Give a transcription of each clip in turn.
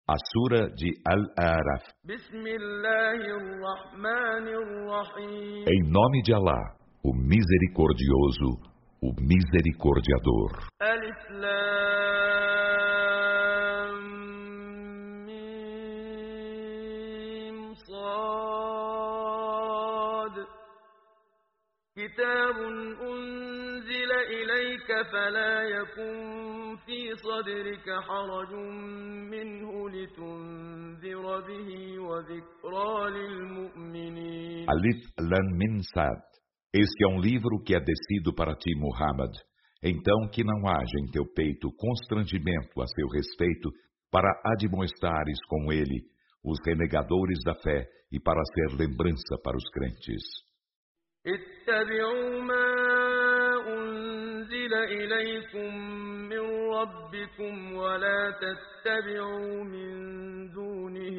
A Sura de Al-A'raf. Em nome de Alá, o Misericordioso, o Misericordiador. Alif Lam Mim Sad. Kitabun unzila ilayka fala yakun في صدرك حرج منه لتنذر به وذكرى للمؤمنين. Alif Lam Mim Sad. Este é um livro que é descido para ti, Muhammad. Então que não haja em teu peito constrangimento a seu respeito, para admoestares com ele os renegadores da fé e para ser lembrança para os crentes. اتبعوا ما أنزل إليكم من ربكم ولا تتبعوا من دونه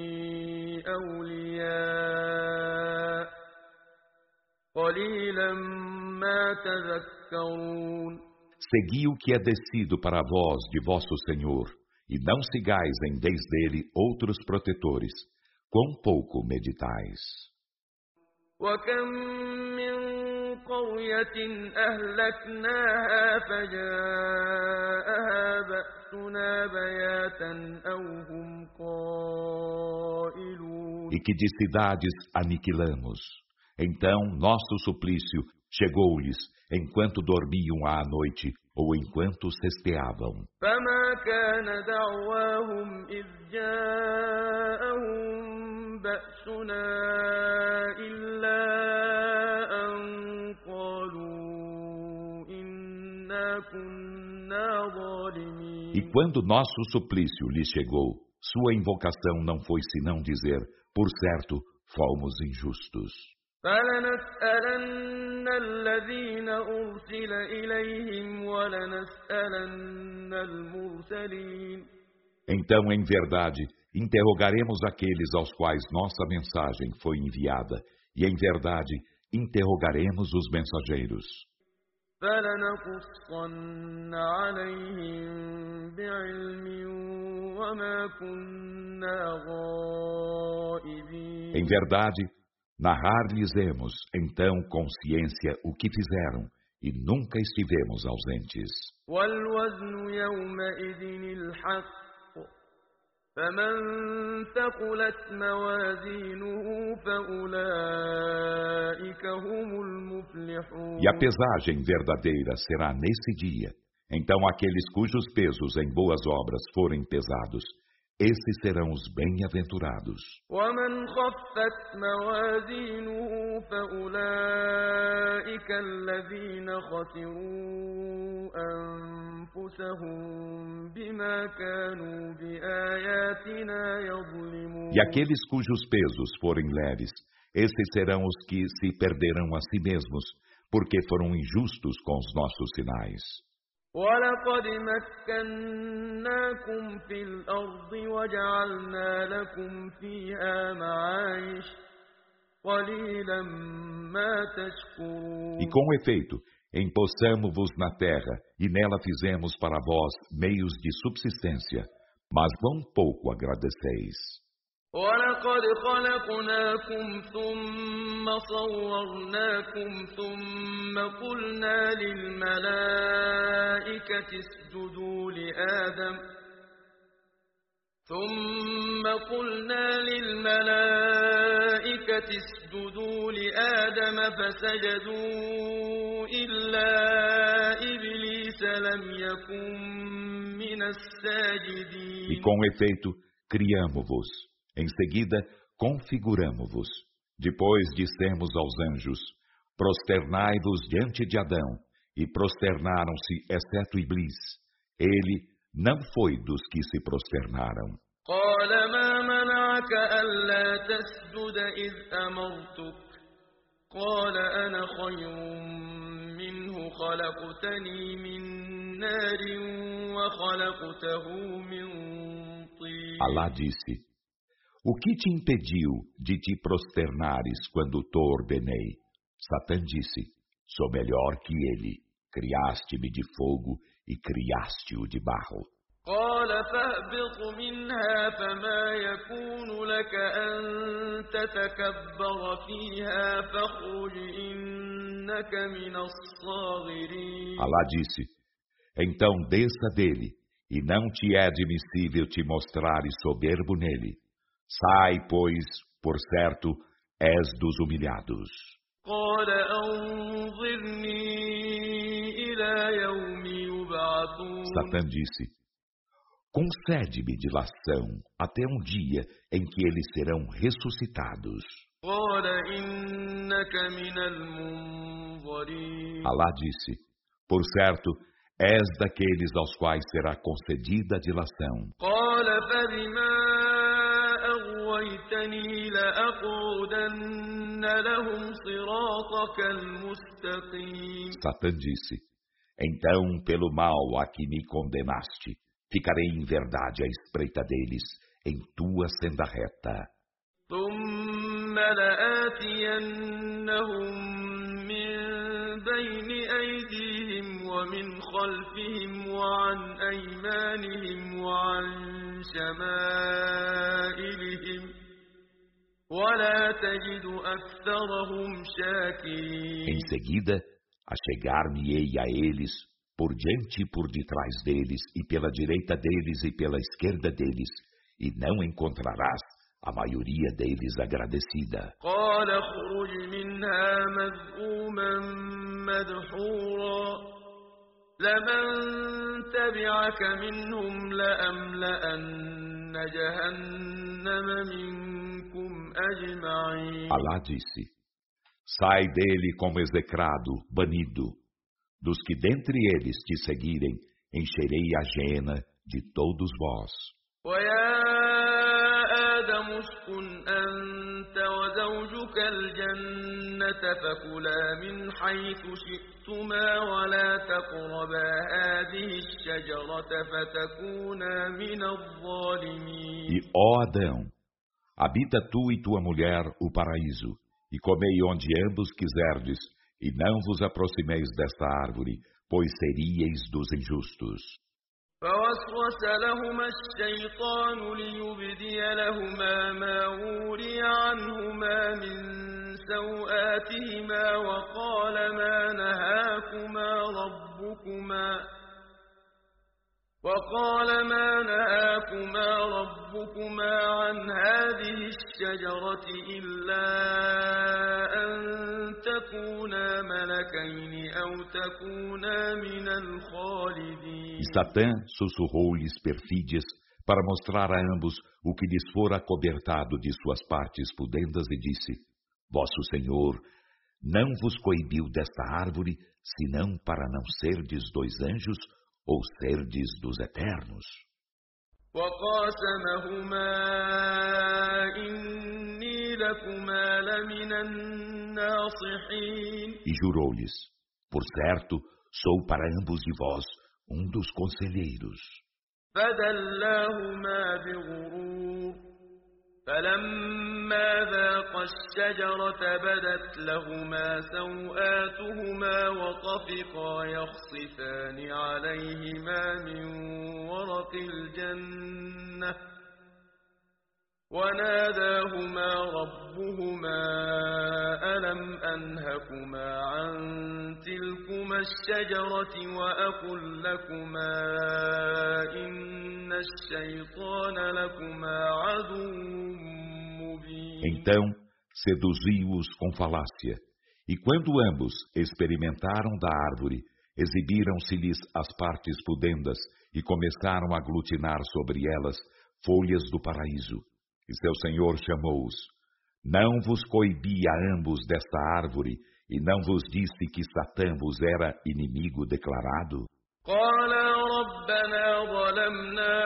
أولياء قليلا ما تذكرون. Segui o que é descido para vós de vosso Senhor, e não sigais em vez dele outros protetores. Quão pouco meditais. وكم من قرية أهلكناها فجاءها بأسنا بياتا أو هم قائلون. E que de cidades aniquilamos. Então nosso suplício chegou-lhes enquanto dormiam à noite ou enquanto cesteavam. فما كان دعواهم إذ جاءهم بأسنا إلا أن قالوا إنا كنا ظالمين. E quando nosso suplício lhes chegou, sua invocação não foi senão dizer: por certo, fomos injustos. فلنسألن الذين أرسل إليهم ولنسألن المرسلين. Então, em verdade, interrogaremos aqueles aos quais nossa mensagem foi enviada, e em verdade, interrogaremos os mensageiros. فلنقصن عليهم بعلم وما كنا غائبين. Em verdade, narrar-lhes-emos, então, com ciência o que fizeram, e nunca estivemos ausentes. وَالْوَزْنُ يَوْمَئِذٍ الْحَقُّ فَمَنْ ثَقُلَتْ مَوَازِينُهُ فَأُولَئِكَ هُمُ الْمُفْلِحُونَ. E a pesagem verdadeira será nesse dia. Então aqueles cujos pesos em boas obras forem pesados, esses serão os bem-aventurados. وَمَنْ خَفَّتْ مَوَازِينُهُ فَأُولَئِكَ الَّذِينَ خَسِرُوا أَنفُسَهُمْ بِمَا كَانُوا بِآيَاتِنَا يَظْلِمُونَ. E aqueles cujos pesos forem leves, esses serão os que se perderão a si mesmos, porque foram injustos com os nossos sinais. وَلَقَدْ مَكَّنَّاكُمْ فِي الْأَرْضِ وَجَعَلْنَا لَكُمْ فِيهَا مَعَايِشَ قَلِيلًا مَا تَشْكُرُونَ. E com efeito, empossamo-vos na terra, e nela fizemos para vós meios de subsistência, mas quão pouco agradeceis. وَلَقَدْ خَلَقْنَاكُمْ ثُمَّ صَوَّرْنَاكُمْ ثُمَّ قُلْنَا لِلْمَلَائِكَةِ اسْجُدُوا لِآدَمَ فَسَجَدُوا إِلَّا إِبْلِيسَ لَمْ يَكُنْ مِنَ السَّاجِدِينَ. E com efeito, criamo-vos. Em seguida, configuramo-vos. Depois dissemos aos anjos: prosternai-vos diante de Adão. E prosternaram-se, exceto Iblis. Ele não foi dos que se prosternaram. قال ما منعك ألا تسجد إذ أمرتك قال أنا خير منه خلقتني من نار وخلقته من طين. Alá disse: o que te impediu de te prosternares quando te ordenei? Satã disse: sou melhor que ele. Criaste-me de fogo e criaste-o de barro. قال فاهبط منها فما يكون لك أن تتكبر فيها فاخرج إنك من الصاغرين. Alá disse: então desça dele, e não te é admissível te mostrares soberbo nele. Sai, pois, por certo, és dos humilhados. قال أنظرني إلى يوم يبعثون. Satã disse: concede-me dilação até um dia em que eles serão ressuscitados. قال إنك من المنظرين. Alá disse: por certo, és daqueles aos quais será concedida a dilação. قال فبما أغويتني لأقعدن لهم صراطك المستقيم. Satã disse: então, pelo mal a que me condenaste, ficarei em verdade à espreita deles, em tua senda reta. ثم لآتينهم من بين أيديهم ومن خلفهم وعن أيمانهم وعن شمائلهم ولا تجد أكثرهم شاكرين. Em seguida, achegar-me-ei a eles, por diante e por detrás deles, e pela direita deles e pela esquerda deles, e não encontrarás a maioria deles agradecida. قال اخرج منها مذءوما مدحورا لمن تبعك منهم لأملأن جهنم منكم أجمعين. Alá disse: sai dele como execrado, banido. Dos que dentre eles te seguirem, encherei a jena de todos vós. آدم اسكن أنت وزوجك الجنة فكلا من حيث شئتما ولا تقربا هذه الشجرة فتكونا من الظالمين. E, ó Adão, habita tu e tua mulher o paraíso, e comei onde ambos quiserdes, e não vos aproximeis desta árvore, pois seríeis dos injustos. فوسوس لهما الشيطان ليبدي لهما ما وري عنهما من سوآتهما وقال ما نهاكما ربكما عن هذه الشجرة إلا أن تكونا ملكين أو تكونا من الخالدين. E Satã sussurrou-lhes perfídias para mostrar a ambos o que lhes fora acobertado de suas partes pudendas e disse: vosso Senhor não vos coibiu desta árvore, senão para não serdes dois anjos ou serdes dos eternos. وقاسمهما إني لكما لمن الناصحين. E jurou-lhes: por certo, sou para ambos de vós dos conselheiros. فدلاهما بغرور فلما ذاقا الشجرة بدت لهما سوآتهما وطفقا يخصفان عليهما من ورق الجنة وناداهما ربهما ألم أنهكما عن تلكما الشجرة وأقل لكما إن الشيطان لكما عدو مبين. Então seduziu-os com falácia, e quando ambos experimentaram da árvore, exibiram-se-lhes as partes pudendas e começaram a aglutinar sobre elas folhas do paraíso. E seu Senhor chamou-os: não vos coibi a ambos desta árvore, e não vos disse que Satã vos era inimigo declarado? قالا ربنا ظلمنا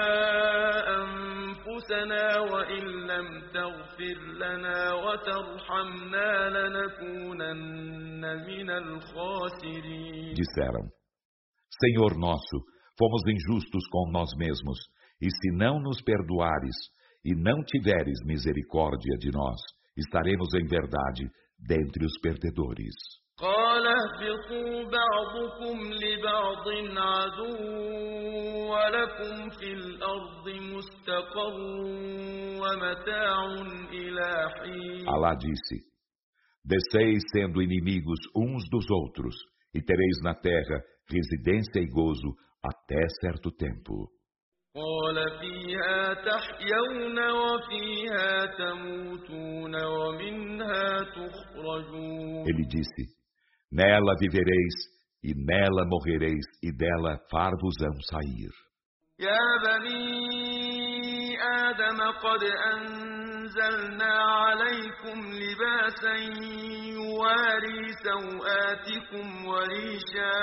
أنفسنا وإن لم تغفر لنا وترحمنا لنكونن من الخاسرين. Disseram: Senhor nosso, fomos injustos com nós mesmos, e se não nos perdoares e não tiveres misericórdia de nós, estaremos em verdade dentre os perdedores. قال اهبطوا بعضكم لبعض عدو ولكم في الأرض مستقر ومتاع إلى حين. Alá disse: desceis sendo inimigos uns dos outros, e tereis na terra residência e gozo até certo tempo. قال فيها تحيون وفيها تموتون ومنها تخرجون. Ele disse: nela vivereis, e nela morrereis, e dela far-vos-ão sair. يا بني آدم قد أنزلنا عليكم لباسا يواري سوآتكم وريشا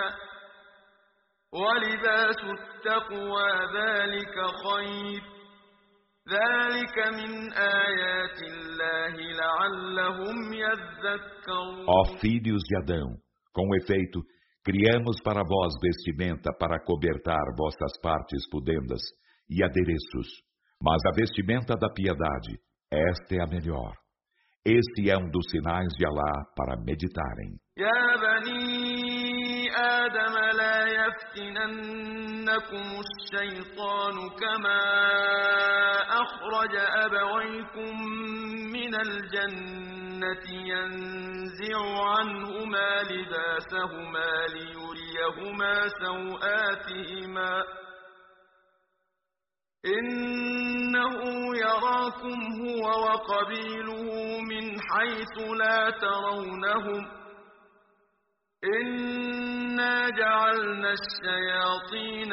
ولباس التقوى ذلك خير ذلك من آيات الله لعلهم يذكرون. Ó filhos de Adão, com efeito, criamos para vós vestimenta para cobertar vossas partes pudendas e adereços, mas a vestimenta da piedade, esta é a melhor. Este é um dos sinais de Alá para meditarem. يا بني آدم لا يفتننكم الشيطان كما أخرج أبويكم من الجنة ينزع عنهما لباسهما ليريهما سوآتهما إنه يراكم هو وقبيله من حيث لا ترونهم إنا جعلنا الشياطين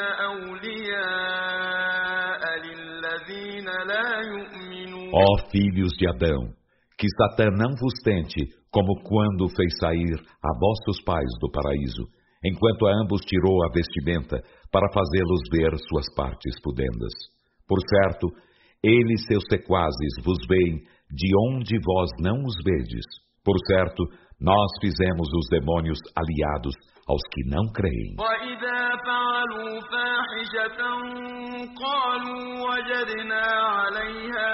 أولياء للذين لا يؤمنون. Ó filhos de Adão, que Satã não vos tente, como quando fez sair a vossos pais do paraíso, enquanto a ambos tirou a vestimenta para fazê-los ver suas partes pudendas. Por certo, ele e seus sequazes vos veem de onde vós não os vedes. Por certo, nós fizemos os demônios aliados aos que não creem. وَإِذَا فَعَلُوا فَاحِشَةً قَالُوا وَجَدْنَا عَلَيْهَا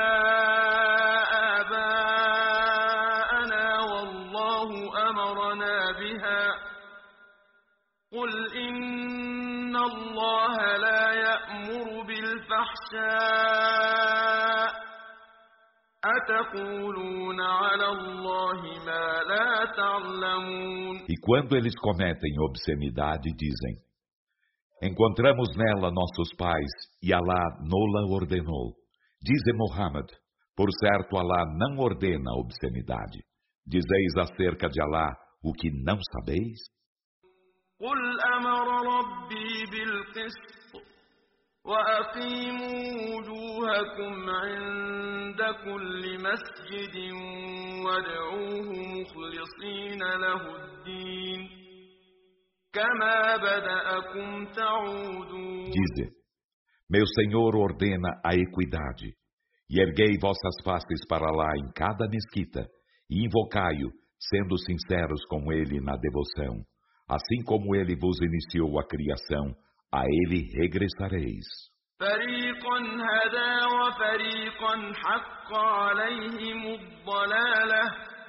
آبَاءَنَا وَاللَّهُ أَمَرَنَا بِهَا قُلْ إِنَّ اللَّهَ لَا يَأْمُرُ بِالْفَحْشَاءِ أَتَقُولُونَ عَلَى اللَّهِ مَا لَا تَعْلَمُونَ. E quando eles cometem obscenidade, dizem: encontramos nela nossos pais, e Alá nola ordenou. Dize Muhammad: por certo, Alá não ordena a obscenidade. Dizeis acerca de Alá o que não sabeis? قُلْ أَمَرَ رَبِّي بِالْقِسْطِ وَأَقِيمُوا وُجُوهَكُمْ عِندَ كُلِّ مَسْجِدٍ وَادْعُوهُ مُخْلِصِينَ لَهُ الدِّينَ كَمَا بَدَأَكُمْ تَعُودُونَ. Dize: meu Senhor ordena a equidade, e erguei vossas faces para lá em cada mesquita, e invocai-o, sendo sinceros com ele na devoção. Assim como ele vos iniciou a criação, a ele regressareis. فَرِيقًا هَدَى وَفَرِيقًا حَقَّ عَلَيْهِمُ الضَّلَالَةُ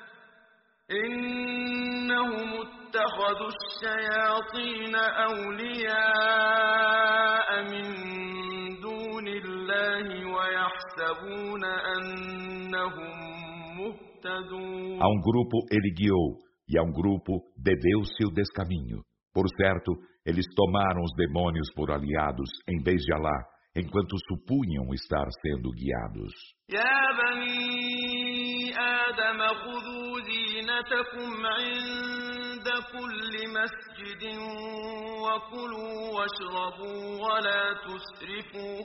إِنَّهُمُ اتَّخَذُوا الشَّيَاطِينَ أَوْلِيَاءَ مِن دُونِ اللَّهِ وَيَحْسَبُونَ أَنَّهُم مُّهْتَدُونَ. A um grupo ele guiou, e a um grupo deveu-se o descaminho. Por certo, eles tomaram os demônios por aliados, em vez de Alá, enquanto supunham estar sendo guiados. يا بني آدم خذوا زينتكم عند كل مسجد وكلوا واشربوا ولا تسرفوا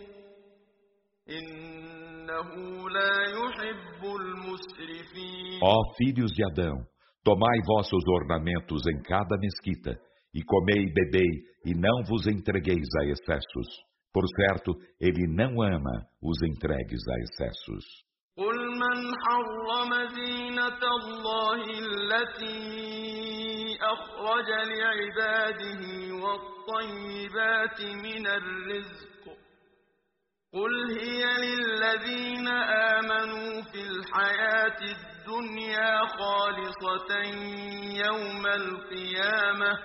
إنه لا يحب المسرفين. Ó filhos de Adão, tomai vossos ornamentos em cada mesquita, e comei e bebei, e não vos entregueis a excessos. Por certo, ele não ama os entregues a excessos. قل من حرم زينة الله التي أخرج لعباده والطيبات من الرزق قل هي للذين آمنوا في الحياة الدنيا الدنيا خالصة يوم القيامة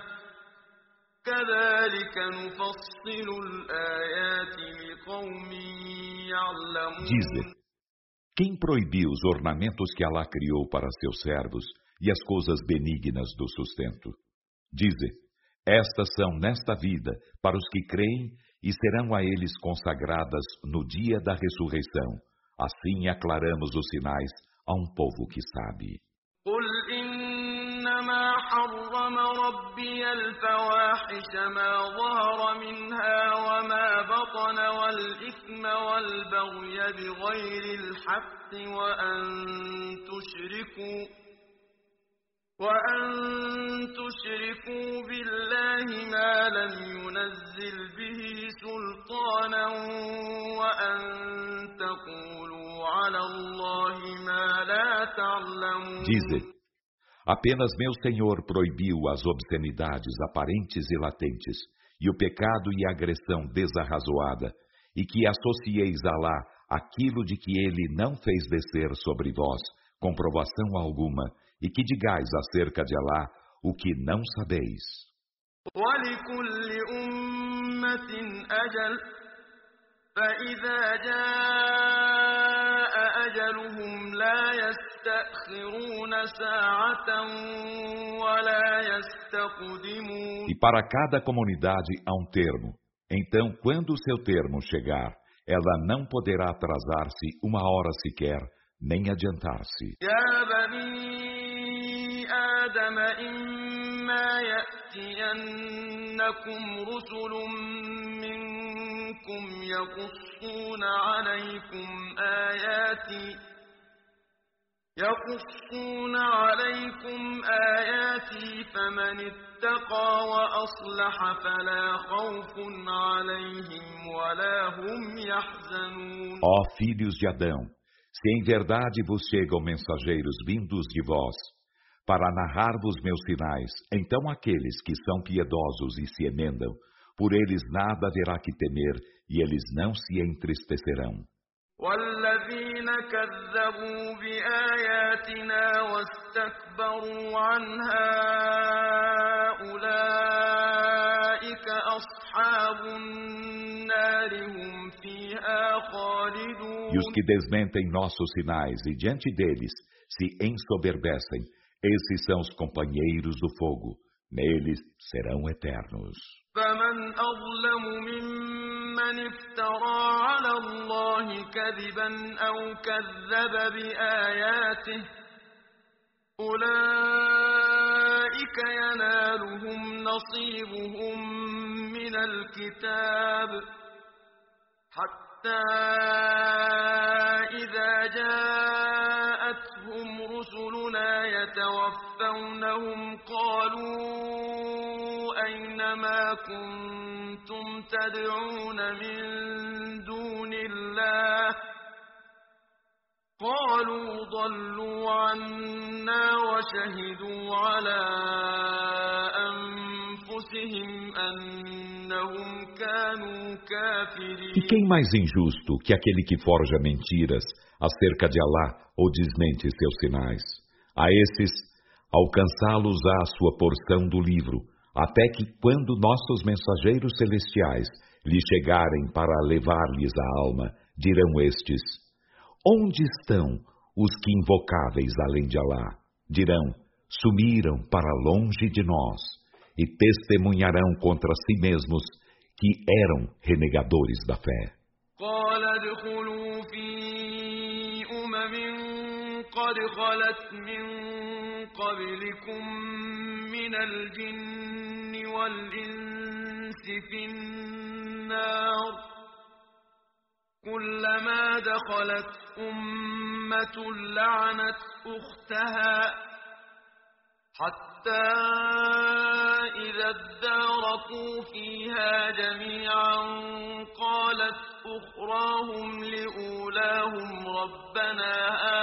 كذلك نفصل الآيات لقوم Dize, يعلمون. quem proibiu os ornamentos que Alá criou para seus servos e as coisas benignas do sustento? Dize, estas são nesta vida para os que creem e serão a eles consagradas no dia da ressurreição. Assim aclaramos os sinais a um povo que sabe. قل إنما حرم ربي الفواحش ما ظهر منها وما بطن والإثم والبغي بغير الحق وأن تشركوا بالله ما لم ينزل به سلطانا وأن تقولوا على الله ما لا تعلمون. Dize, apenas meu Senhor proibiu as obscenidades aparentes e latentes, e o pecado e a agressão desarrazoada, e que associeis a Alá aquilo de que ele não fez descer sobre vós comprovação alguma, e que digais acerca de Alá o que não sabeis. وَلِكُلِّ أُمَّةٍ أَجَلٌ فَإِذَا جَاءَ أَجَلُهُمْ لَا يَسْتَأْخِرُونَ سَاعَةً وَلَا يَسْتَقْدِمُونَ. E para cada comunidade há um termo. Então, quando o seu termo chegar, ela não poderá atrasar-se uma hora sequer, nem adiantar-se. يَا بَنِي آدَمَ إِمَّا يَأْتِيَنَّكُمْ رُسُلٌ مِّنكُمْ يَقُصُّونَ عليكم آياتي فمن اتقى وأصلح فلا خوف عليهم ولا هم يحزنون. Ó filhos de Adão, se em verdade vos chegam mensageiros vindos de vós, para narrar-vos meus sinais, então aqueles que são piedosos e se emendam, por eles nada haverá que temer, e eles não se entristecerão. والذين كذبوا بآياتنا واستكبروا عنها أولئك أصحاب النار هم فيها خالدون. E os que desmentem nossos sinais e diante deles se ensoberbecem, esses são os companheiros do fogo, neles serão eternos. فمن أظلم ممن افترى على الله كذبا أو كذب بآياته أولئك ينالهم نصيبهم من الكتاب حتى إذا جاءتهم رسلنا يتوفونهم قالوا أين ما كنتم تدعون من دون الله قالوا ضلوا عنا وشهدوا على أنفسهم أنهم كانوا كافرين. E quem mais injusto que aquele que forja mentiras acerca de Alá ou desmente seus sinais? A esses, alcançá-los-á a sua porção do livro, até que quando nossos mensageiros celestiais lhes chegarem para levar-lhes a alma, dirão estes: onde estão os que invocáveis além de Alá? Dirão: sumiram para longe de nós, e testemunharão contra si mesmos que eram renegadores da fé. قال ادخلوا في قد خلت من قبلكم من الجن والإنس في النار كلما دخلت أمة لعنت أختها حتى إذا اداركوا فيها جميعا قالت أخراهم لأولاهم ربنا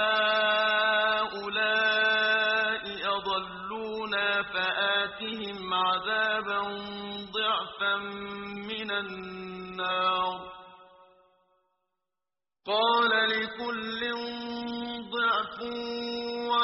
هؤلاء أضلونا فآتهم عذابا ضعفا من النار قال لكل ضعف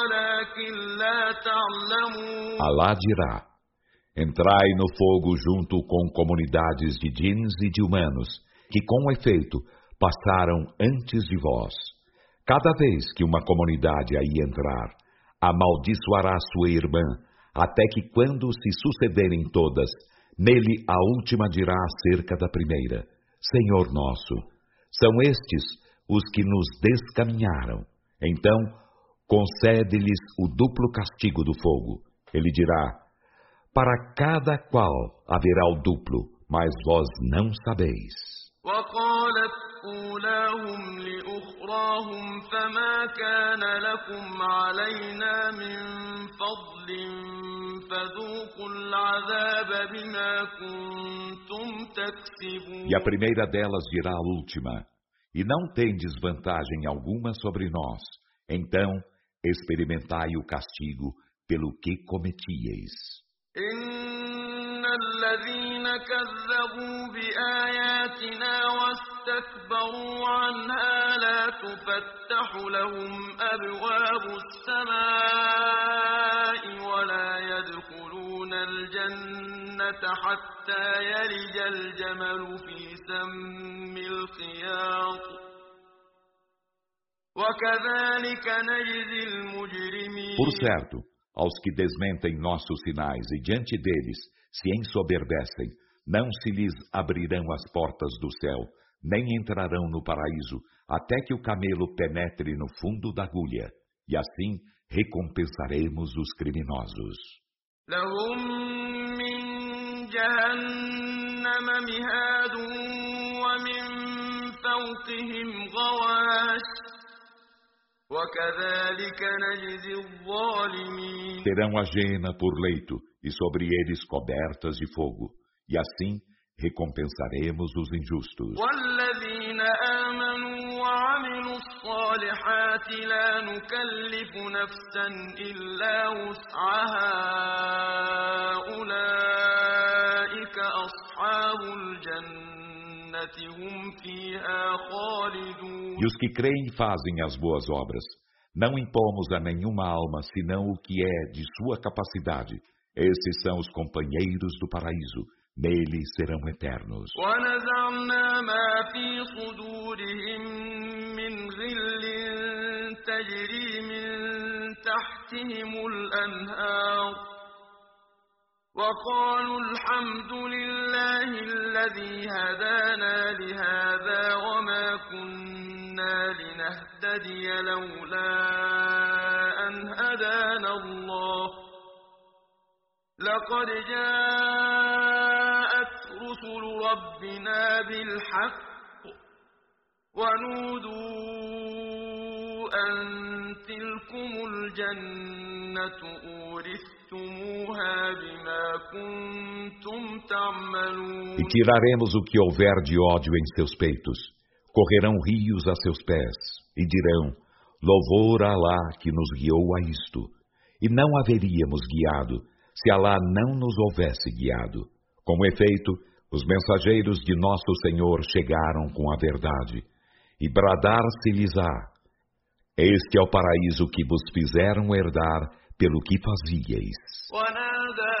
تعلمون. Alá dirá: entrai no fogo junto com comunidades de djinns e de humanos, que com efeito passaram antes de vós. Cada vez que uma comunidade aí entrar, amaldiçoará sua irmã, até que quando se sucederem todas, nele a última dirá acerca da primeira: Senhor nosso, são estes os que nos descaminharam. Então, concede-lhes o duplo castigo do fogo. Ele dirá: para cada qual haverá o duplo, mas vós não sabeis. وقالت أولاهم لأخراهم فما كان لكم علينا من فضل فذوقوا العذاب بما كنتم تكسبون. E a primeira delas dirá à última: e não tendes vantagem alguma sobre nós, então experimentai o castigo pelo que cometieis. إن الذين كذبوا بآياتنا واستكبروا عنها لا تفتح لهم أبواب السماء ولا يدخلون الجنة حتى يلج الجمل في سم الخياط وكذلك نجزي المجرمين. Por certo, aos que desmentem nossos sinais e diante deles se ensoberbecem, não se lhes abrirão as portas do céu, nem entrarão no paraíso, até que o camelo penetre no fundo da agulha, e assim recompensaremos os criminosos. لهم من جهنم مهاد ومن فوقهم غواش وكذلك نجزي الظالمين. Terão a jena por leito e sobre eles cobertas de fogo, e assim recompensaremos os injustos. والذين آمنوا وعملوا الصالحات لا نكلف نفسا إلا وسعها أولئك أصحاب الجنة هم فيها خالدون. E os que creem e fazem as boas obras, não impomos a nenhuma alma senão o que é de sua capacidade. Esses são os companheiros do paraíso, nele serão eternos. ونزعنا ما في صدورهم من غل تجري من تحتهم الأنهار وقالوا الحمد لله الذي هدانا لهذا وما كنا لنهتدي لولا أن هدانا الله لقد جاءت رسل ربنا بالحق ونودوا أن تلكم الجنة أورثتموها بما كنتم تعملون. E tiraremos o que houver de ódio em seus peitos. Correrão rios a seus pés, e dirão: louvor a Alá que nos guiou a isto. E não haveríamos guiado, se Alá não nos houvesse guiado. Com efeito, os mensageiros de nosso Senhor chegaram com a verdade, e bradar-se-lhes-á: este é o paraíso que vos fizeram herdar pelo que fazíeis. ونادى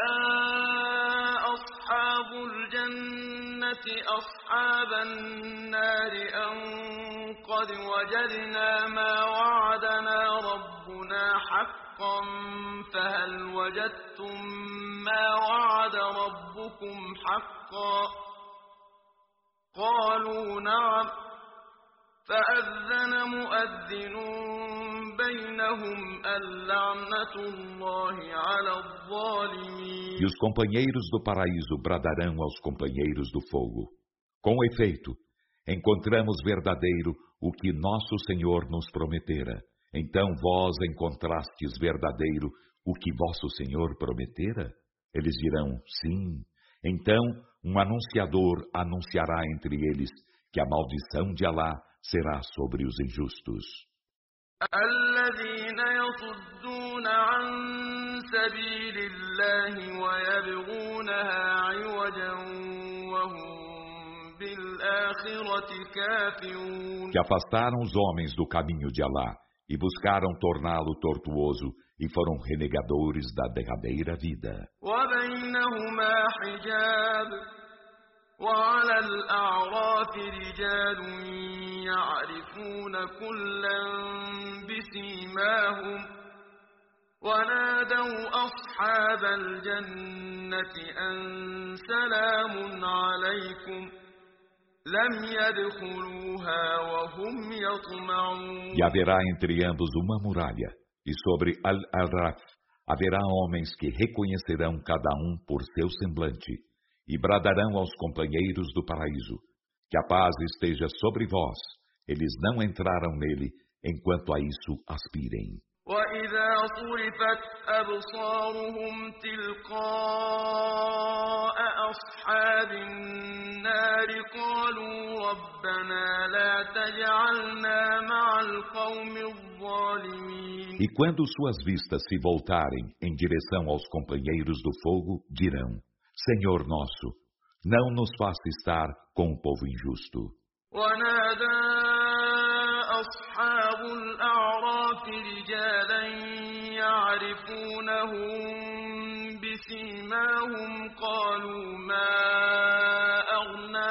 أصحاب الجنة أصحاب النار أن قد وجدنا ما وعدنا ربنا حقا فهل وجدتم ما وعد ربكم حقا قالوا نعم فأذن مؤذن بينهم اللعنة الله على الظالمين. E os companheiros do paraíso bradarão aos companheiros do fogo: com efeito, encontramos verdadeiro o que nosso Senhor nos prometera. Então vós encontrastes verdadeiro o que vosso Senhor prometera? Eles dirão: sim. Então um anunciador anunciará entre eles que a maldição de Alá será sobre os injustos. الذين يصدون عن سبيل الله ويبغونها عوجا وهم بالآخرة كافرون. Que afastaram os homens do caminho de Alá e buscaram torná-lo tortuoso, e foram renegadores da derradeira vida. وبينهما حجاب وعلى الأعراف رجال يعرفون كلا بسيماهم ونادوا أصحاب الجنة أن سلام عليكم لم يدخلوها وهم يطمعون. E haverá entre ambos uma muralha, e sobre Al-Araf haverá homens que reconhecerão cada um por seu semblante, e bradarão aos companheiros do paraíso, que a paz esteja sobre vós. Eles não entraram nele, enquanto a isso aspirem. وَإِذَا صُرِفَتْ أَبْصَارُهُمْ تِلْقَاءَ أَصْحَابِ النَّارِ قَالُوا رَبَّنَا لَا تَجْعَلْنَا مَعَ الْقَوْمِ الظَّالِمِينَ. E quando suas vistas se voltarem em direção aos companheiros do fogo, dirão: Senhor nosso, não nos faça estar com o povo injusto. وَنَادَى أصحاب الأعراف رجالا يعرفونهم بسيماهم قالوا ما أغنى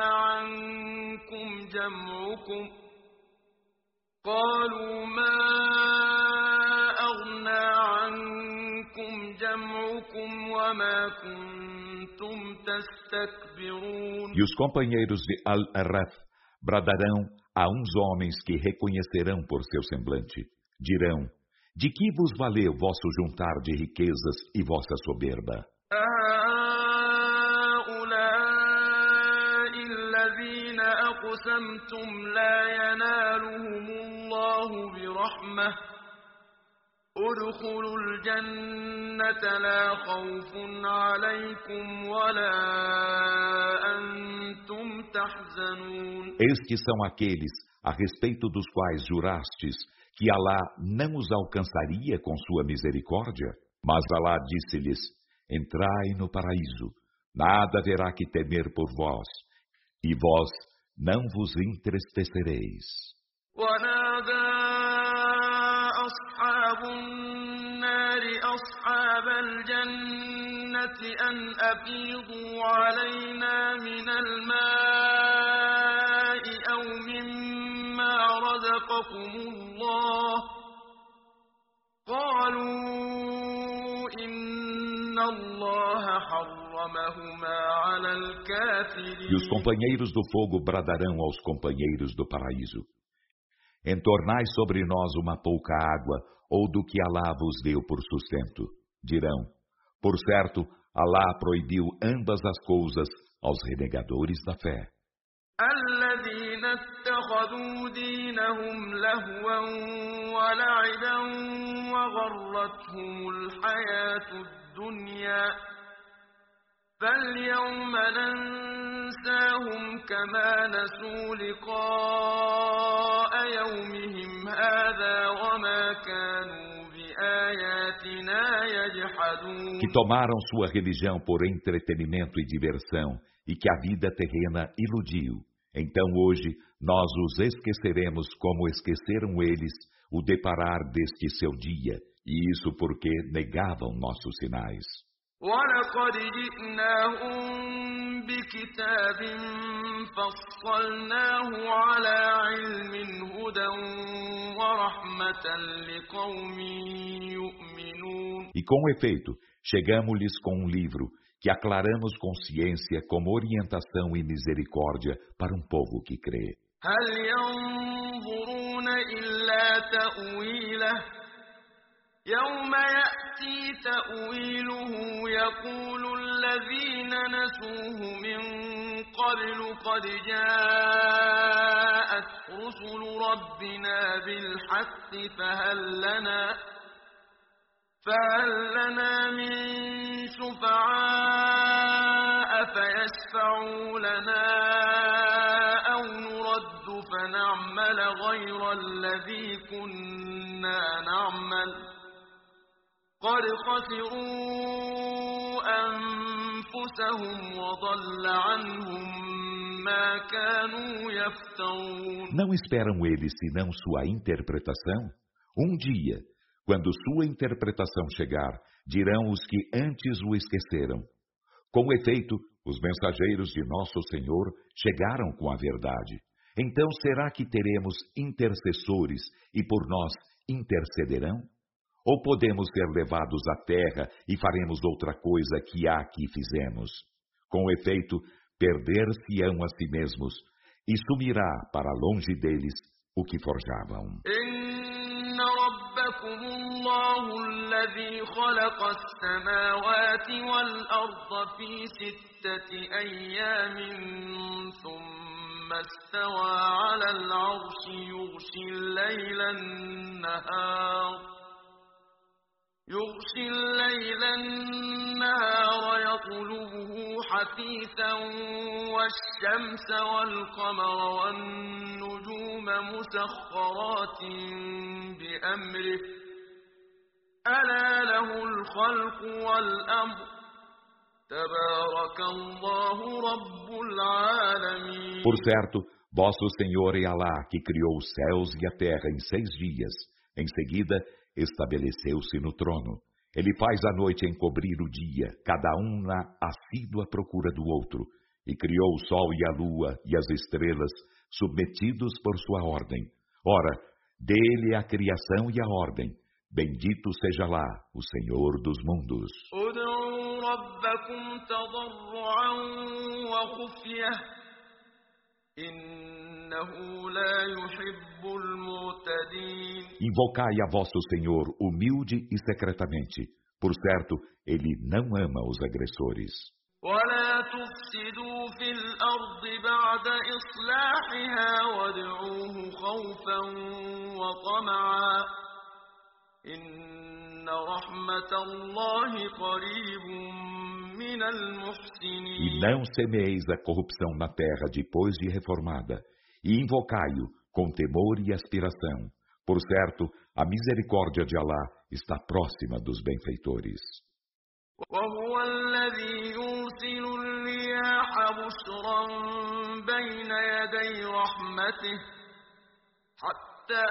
عنكم جمعكم وما كنتم تستكبرون. E os companheiros de Al-Araf bradarão a uns homens que reconhecerão por seu semblante. Dirão: de que vos valeu vosso juntar de riquezas e vossa soberba? هؤلاء الذين أقسمتم لا ينالهم الله برحمة ادخلوا الجنة لا خوف عليكم ولا أنتم تحزنون. Estes são aqueles a respeito dos quais jurastes que Alá não os alcançaria com sua misericórdia. Mas Alá disse-lhes: entrai no paraíso, nada haverá que temer por vós, e vós não vos entristecereis. أصحاب النار أصحاب الجنة أن أفيضوا علينا من الماء أو مما رزقكم الله قالوا إن الله حرمهما على الكافرين. E os companheiros do fogo bradarão aos companheiros do paraíso: entornai sobre nós uma pouca água, ou do que Alá vos deu por sustento. Dirão: por certo, Alá proibiu ambas as coisas aos renegadores da fé. الذين اتخذوا دينهم لهوا ولعبا وغرتهم الحياة الدنيا فاليوم ننساهم كما نسوا لقاء يومهم هذا وما كانوا بآياتنا يجحدون. Que tomaram sua religião por entretenimento e diversão, e que a vida terrena iludiu. Então hoje nós os esqueceremos como esqueceram eles o deparar deste seu dia, e isso porque negavam nossos sinais. وَلَقَدْ جِئْنَاهُمْ بِكِتَابٍ فَصَّلْنَاهُ عَلَى عِلْمٍ هُدًى وَرَحْمَةً لِقَوْمٍ يُؤْمِنُونَ. E com efeito, chegamos-lhes com um livro que aclaramos com ciência como orientação e misericórdia para um povo que crê. هَلْ يَنظُرُونَ إِلَّا تَأْوِيلَهُ يَوْمَ يَأْتِي تَأْوِيلُهُ يَقُولُ الَّذِينَ نَسُوهُ مِن قَبْلُ قَدْ جَاءَتْ رُسُلُ رَبِّنَا بِالْحَقِّ فَهَلْ لَنَا مِن شُفَعَاءَ فَيَشْفَعُوا لَنَا أَوْ نُرَدُّ فَنَعْمَلَ غَيْرَ الَّذِي كُنَّا نَعْمَلُ قَدْ خَسِرُوا أَنفُسَهُمْ وَضَلَّ عَنْهُم مَّا كَانُوا يَفْتَرُونَ. Não esperam eles senão sua interpretação? Um dia, quando sua interpretação chegar, dirão os que antes o esqueceram: com efeito, os mensageiros de nosso Senhor chegaram com a verdade. Então será que teremos intercessores e por nós intercederão? Ou podemos ser levados à terra e faremos outra coisa que há que fizemos? Com efeito, perder-se-ão a si mesmos e sumirá para longe deles o que forjavam. إن ربكم الله الذي خلق السماوات والأرض في 6 أيام ثم استوى على العرش يغشي الليل النهار يطلبه حثيثا والشمس والقمر والنجوم مسخرات بأمره ألا له الخلق والأمر تبارك الله رب العالمين. Por certo, vosso Senhor é Alá, que criou os céus e a terra em 6 dias. Em seguida, estabeleceu-se no trono. Ele faz a noite encobrir o dia, cada um na assídua procura do outro, e criou o sol e a lua e as estrelas, submetidos por sua ordem. Ora, dele é a criação e a ordem. Bendito seja lá, o Senhor dos mundos. ادعوا ربكم تضرعا وخفية إنه لا يحب المعتدين. Invocai a vosso Senhor humilde e secretamente. Por certo, ele não ama os agressores. ولا تفسدوا في الأرض بعد إصلاحها وادعوه خوفا وطمعا إن رحمة الله قريب من المحسنين. E não semeis a corrupção na terra depois de reformada, e invocai-o com temor e aspiração. Por certo, a misericórdia de Alá está próxima dos benfeitores. وهو الذي يرسل الرياح بشرا بين يدي رحمته حتى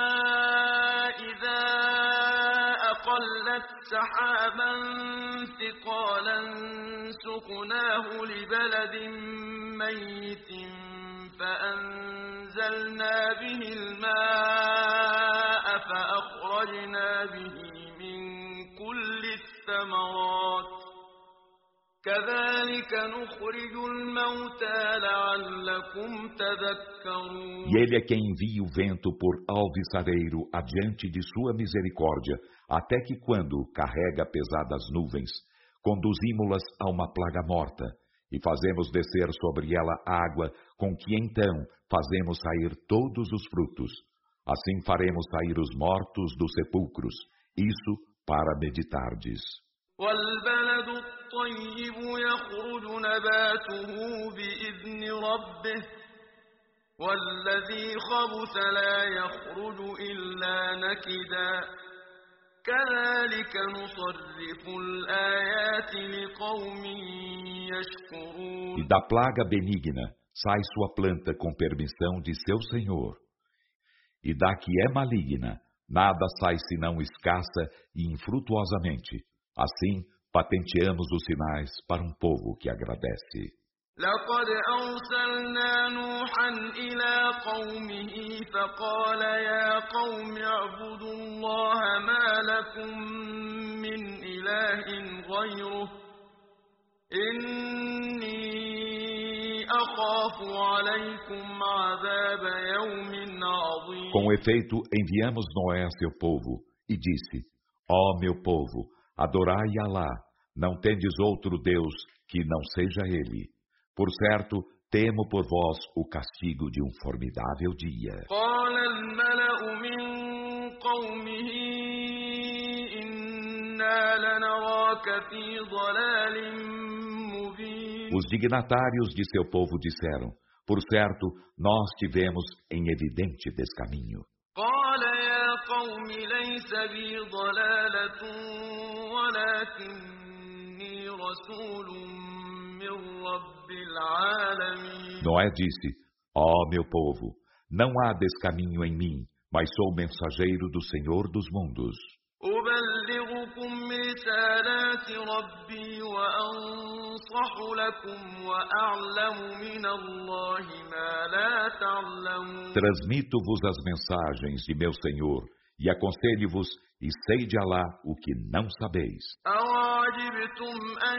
إذا أقلت سحابا ثقالا سقناه لبلد ميت فأنزلنا به الماء فأخرجنا به من كل الثمرات كذلك نخرج الموتى لعلكم تذكرون. E ele é quem envia o vento por alvissareiro adiante de sua misericórdia, até que quando carrega pesadas nuvens, conduzimos-las a uma plaga morta, e fazemos descer sobre ela água, com que então fazemos sair todos os frutos. Assim faremos sair os mortos dos sepulcros, isso para meditardes. والبلد الطيب يخرج نباته بإذن ربه والذي خبث لا يخرج إلا نكدا كذلك نصرف الآيات لقوم يشكرون. E da plaga benigna sai sua planta com permissão de seu Senhor. E da que é maligna, nada sai senão escassa e infrutuosamente. Assim, patenteamos os sinais para um povo que agradece. لقد أرسلنا نوحا إلى قومه فقال يا قوم اعبدوا الله ما لكم من إله غيره إني أخاف عليكم عذاب يوم عظيم. Com efeito, enviamos Noé a seu povo e disse: Ó meu povo, adorai Alá, não tendes outro Deus que não seja Ele. Por certo, temo por vós o castigo de um formidável dia. قال الملأ من قومه إنا لنراك في ضلال مبين. Os dignatários de seu povo disseram: Por certo, nós tivemos em evidente descaminho. قال يا قوم ليس بي ضلالة ولكني رسول من رب العالمين. Noé disse: Ó meu povo, não há descaminho em mim, mas sou mensageiro do Senhor dos mundos. أبلغكم رسالات ربي وأنصح لكم وأعلم من الله ما لا تعلمون. Transmito-vos as mensagens de meu Senhor e aconselho-vos e sei de Alá o que não sabeis. أَوَعَجِبْتُمْ أَنْ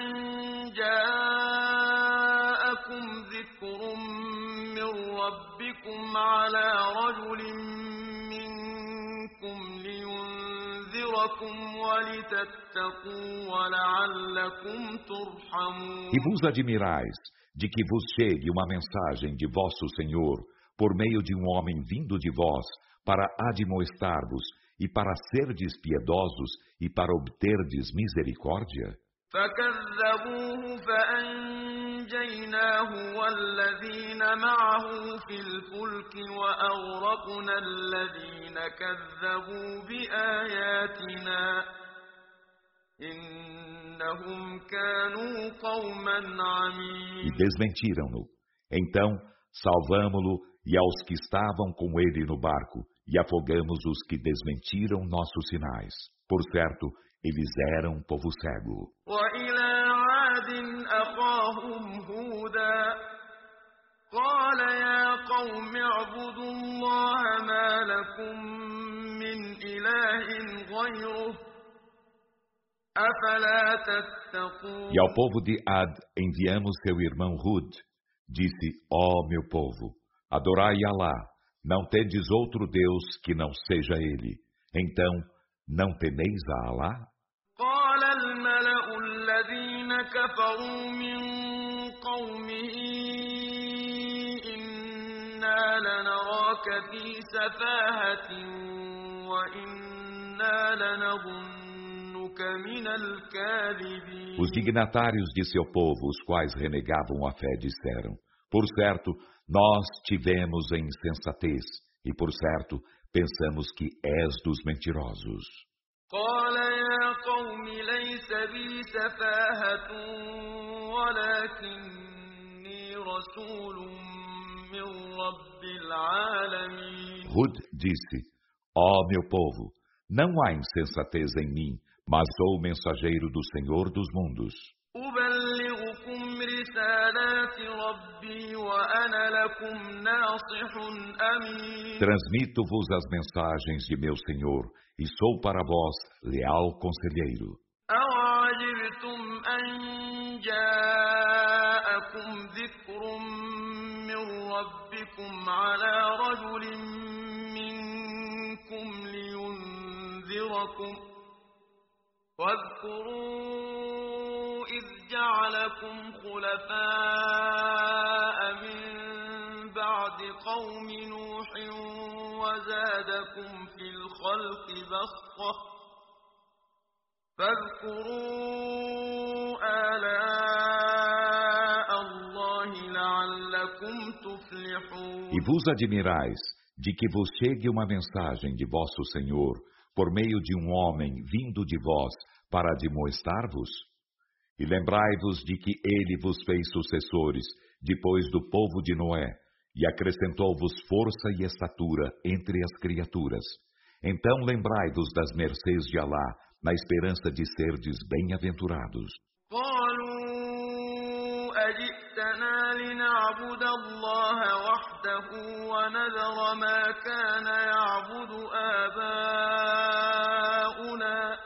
جَاءَكُمْ ذِكْرٌ مِّن رَّبِّكُمْ عَلَىٰ رَجُلٍ مِّنكُمْ لِيُنذِرَكُمْ وَلِتَتَّقُوا وَلَعَلَّكُمْ تُرْحَمُونَ. E vos admirais de que vos chegue uma mensagem de vosso Senhor por meio de um homem vindo de vós para admoestar-vos e para serdes piedosos e para obterdes misericórdia? فكذبوه فأنجيناه والذين معه في الفلك وأغرقنا الذين كذبوا بآياتنا إنهم كانوا قوما E عمين. desmentiram-no. Então salvamo-lo e aos que estavam com ele no barco, e afogamos os que desmentiram nossos sinais. Por certo, eles eram povo cego. وإلى عاد أخاهم هودا قال يا قوم اعبدوا الله ما لكم من إله غيره أفلا تتقون. E ao povo de Ad enviamos seu irmão Hud. Disse: ó meu povo, adorai Alá, não tendes outro Deus que não seja Ele. Então, não temeis a Alá? قال الملأ الذين كفروا من قومه إنا لنراك في سفاهة وإنا لنظنك من الكاذبين. Os dignatários de seu povo, os quais renegavam a fé, disseram: por certo, nós tivemos em insensatez, e por certo, pensamos que és dos mentirosos. قال يا قوم ليس بي سفاهة ولكني رسول من رب العالمين. Hud disse: ó meu povo, não há insensatez em mim, mas sou mensageiro do Senhor dos mundos. أبلغكم رسالات ربي وأنا لكم ناصح أمين. Transmito-vos as mensagens de meu Senhor, e sou para vós leal conselheiro. أَوَعَجِبْتُمْ أَنْ جَاءَكُمْ ذِكْرٌ مِّن رَّبِّكُمْ عَلَىٰ رَجُلٍ مِّنكُمْ لِيُنذِرَكُمْ واذكروا إذ جعلكم خلفاء من بعد قوم نوح وزادكم في الخلق بسطة فاذكروا آلاء الله لعلكم تفلحون. E vos admirais de que vos chegue uma mensagem de vosso Senhor por meio de um homem vindo de vós para admoestar-vos? E lembrai-vos de que ele vos fez sucessores depois do povo de Noé, e acrescentou-vos força e estatura entre as criaturas. Então lembrai-vos das mercês de Alá, na esperança de serdes bem-aventurados. أجئتنا لنعبد الله وحده ونذر ما كان يعبد آباؤنا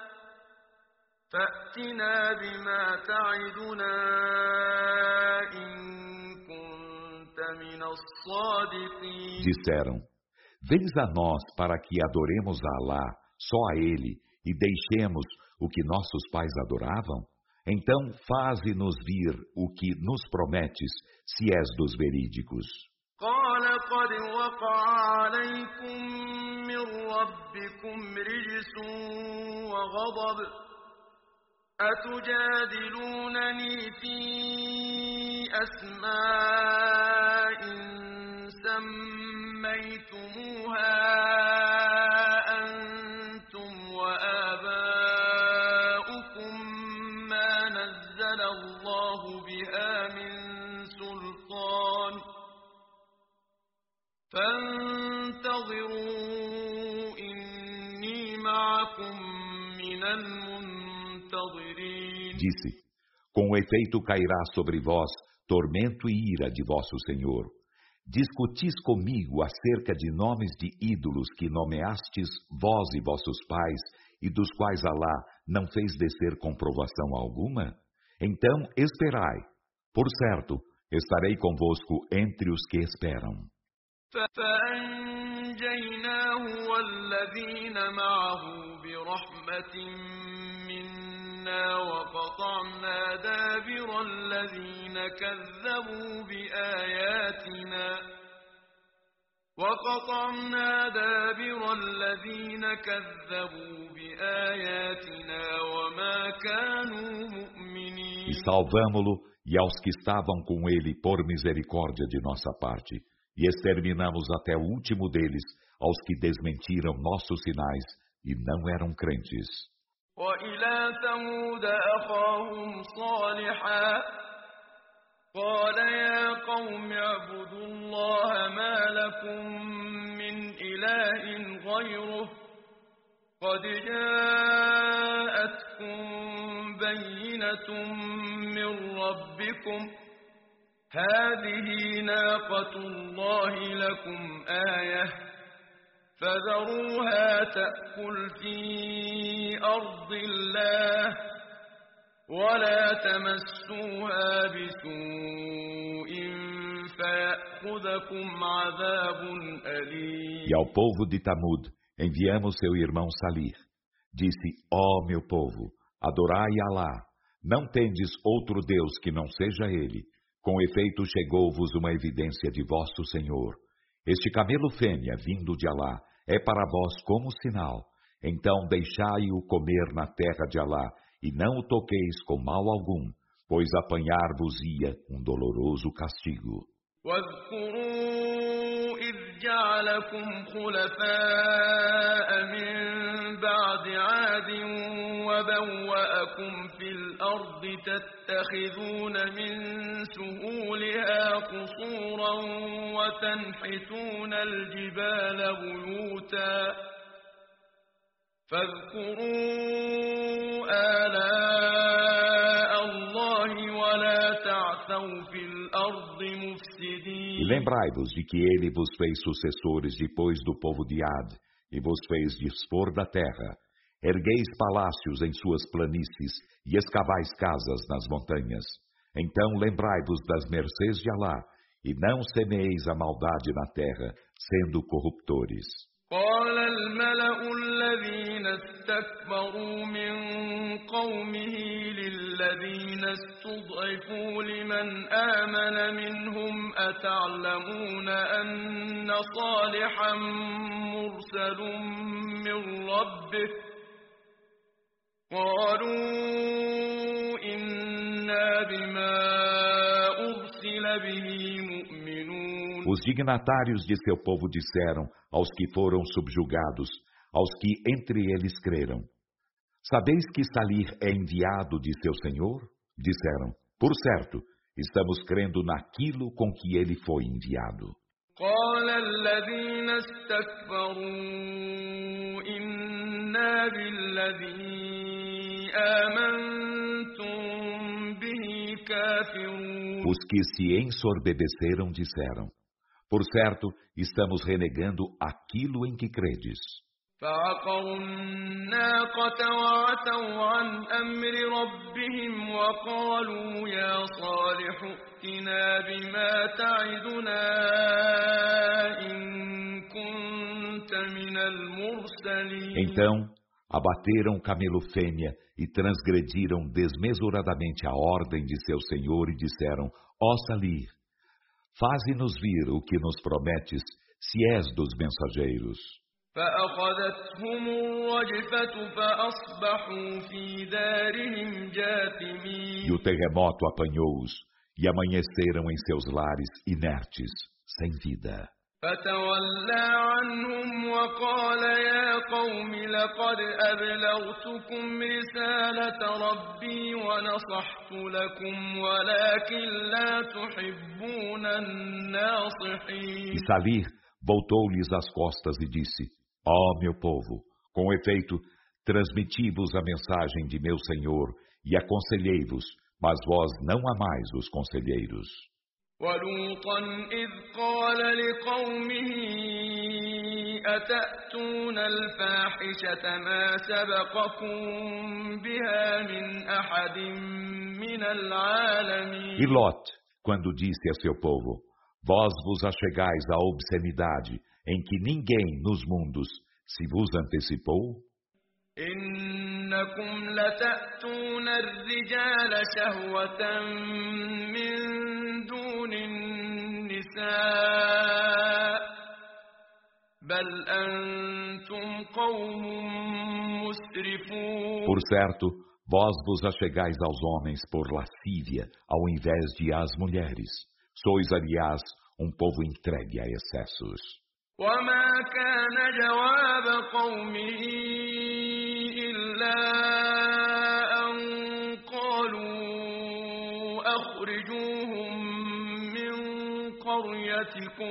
فأتنا بما تعدنا إن كنت من الصادقين. Disseram: vens a nós para que adoremos a Alá, só a Ele, e deixemos o que nossos pais adoravam? Então faze-nos vir o que nos prometes, se és dos verídicos. قال قد وقع عليكم من ربكم رجس وغضب أتجادلونني في أسماء سميتموها أنتم وآباؤكم ما نزل الله بها من سلطان فانتظروا معكم من المنتظرين. Disse: com efeito cairá sobre vós tormento e ira de vosso Senhor. Discutis comigo acerca de nomes de ídolos que nomeastes vós e vossos pais, e dos quais Alá não fez descer comprovação alguma? Então esperai. Por certo, estarei convosco entre os que esperam. فأنجيناه والذين معه برحمة منا وقطعنا دابر الذين كذبوا بآياتنا وما كانوا مؤمنين. E salvamo-lo e aos que estavam com ele por misericórdia de nossa parte, e exterminamos até o último deles, aos que desmentiram nossos sinais e não eram crentes. وإلى ثمود أخاهم صالحا قال يا قوم اعبدوا الله ما لكم من إله غيره قد جاءتكم بينة من ربكم هذه ناقة الله لكم آية فذروها تأكل في أرض الله ولا تمسوها بسوء فيأخذكم عذاب أليم. E ao povo de Tamud enviamos seu irmão Salih. Disse: ó meu povo, adorai Alá, não tendes outro Deus que não seja Ele. Com efeito chegou-vos uma evidência de vosso Senhor. Este camelo fêmea vindo de Alá é para vós como sinal. Então deixai-o comer na terra de Alá, e não o toqueis com mal algum, pois apanhar-vos-ia doloroso castigo. واذكروا إذ جعلكم خلفاء من بعد عاد وبوأكم في الأرض تتخذون من سهولها قصورا وتنحتون الجبال بيوتا فاذكروا آلاء الله ولا تعثوا في الأرض مفسدين. E lembrai-vos de que ele vos fez sucessores depois do povo de Ad, e vos fez dispor da terra. Ergueis palácios em suas planícies, e escavais casas nas montanhas. Então lembrai-vos das mercês de Alá, e não semeeis a maldade na terra, sendo corruptores. قال الملأ الذين استكبروا من قومه للذين استضعفوا لمن آمن منهم أتعلمون أن صالحا مرسل من ربه قالوا إنا بما أرسل به مؤمنون. Os dignatários de seu povo disseram aos que foram subjugados, aos que entre eles creram: sabeis que Salih é enviado de seu Senhor? Disseram: por certo, estamos crendo naquilo com que ele foi enviado. قال الذين استكبروا إنا بالذي آمنتم به كافرون. Os que se ensorbebeceram disseram: por certo, estamos renegando aquilo em que credes. فعقروا الناقة وعتوا عن أمر ربهم وقالوا يا صالح ائتنا بما تعدنا إن كنت من المرسلين. Então, abateram o camelo fêmea e transgrediram desmesuradamente a ordem de seu Senhor e disseram: ó Salih, faze-nos vir o que nos prometes, se és dos mensageiros. فأخذتهم الرجفة فأصبحوا في دارهم جاثمين. E o terremoto apanhou-os, e amanheceram em seus lares inertes, sem vida. فتولى عنهم وقال يا قوم لقد أبلغتكم رسالة ربي ونصحت لكم ولكن لا تحبون الناصحين. E Salih voltou-lhes as costas e disse: ó meu povo, com efeito, Transmiti-vos a mensagem de meu Senhor e aconselhei-vos, mas vós não amais os conselheiros. ولوطا إذ قال لقومه أتأتون الفاحشة ما سبقكم بها من أحد من العالمين. E Lot, quando disse a seu povo, vós vos achegais à obscenidade em que ninguém nos mundos se vos antecipou? إنكم لتأتون الرجال شهوة من دون النساء بل أنتم قوم مسرفون. Por certo, vós vos achegais aos homens por lascívia, ao invés de às mulheres. Sois, aliás, um povo entregue a excessos. وما كان جواب قومه إلا أن قالوا أخرجوهم من قريتكم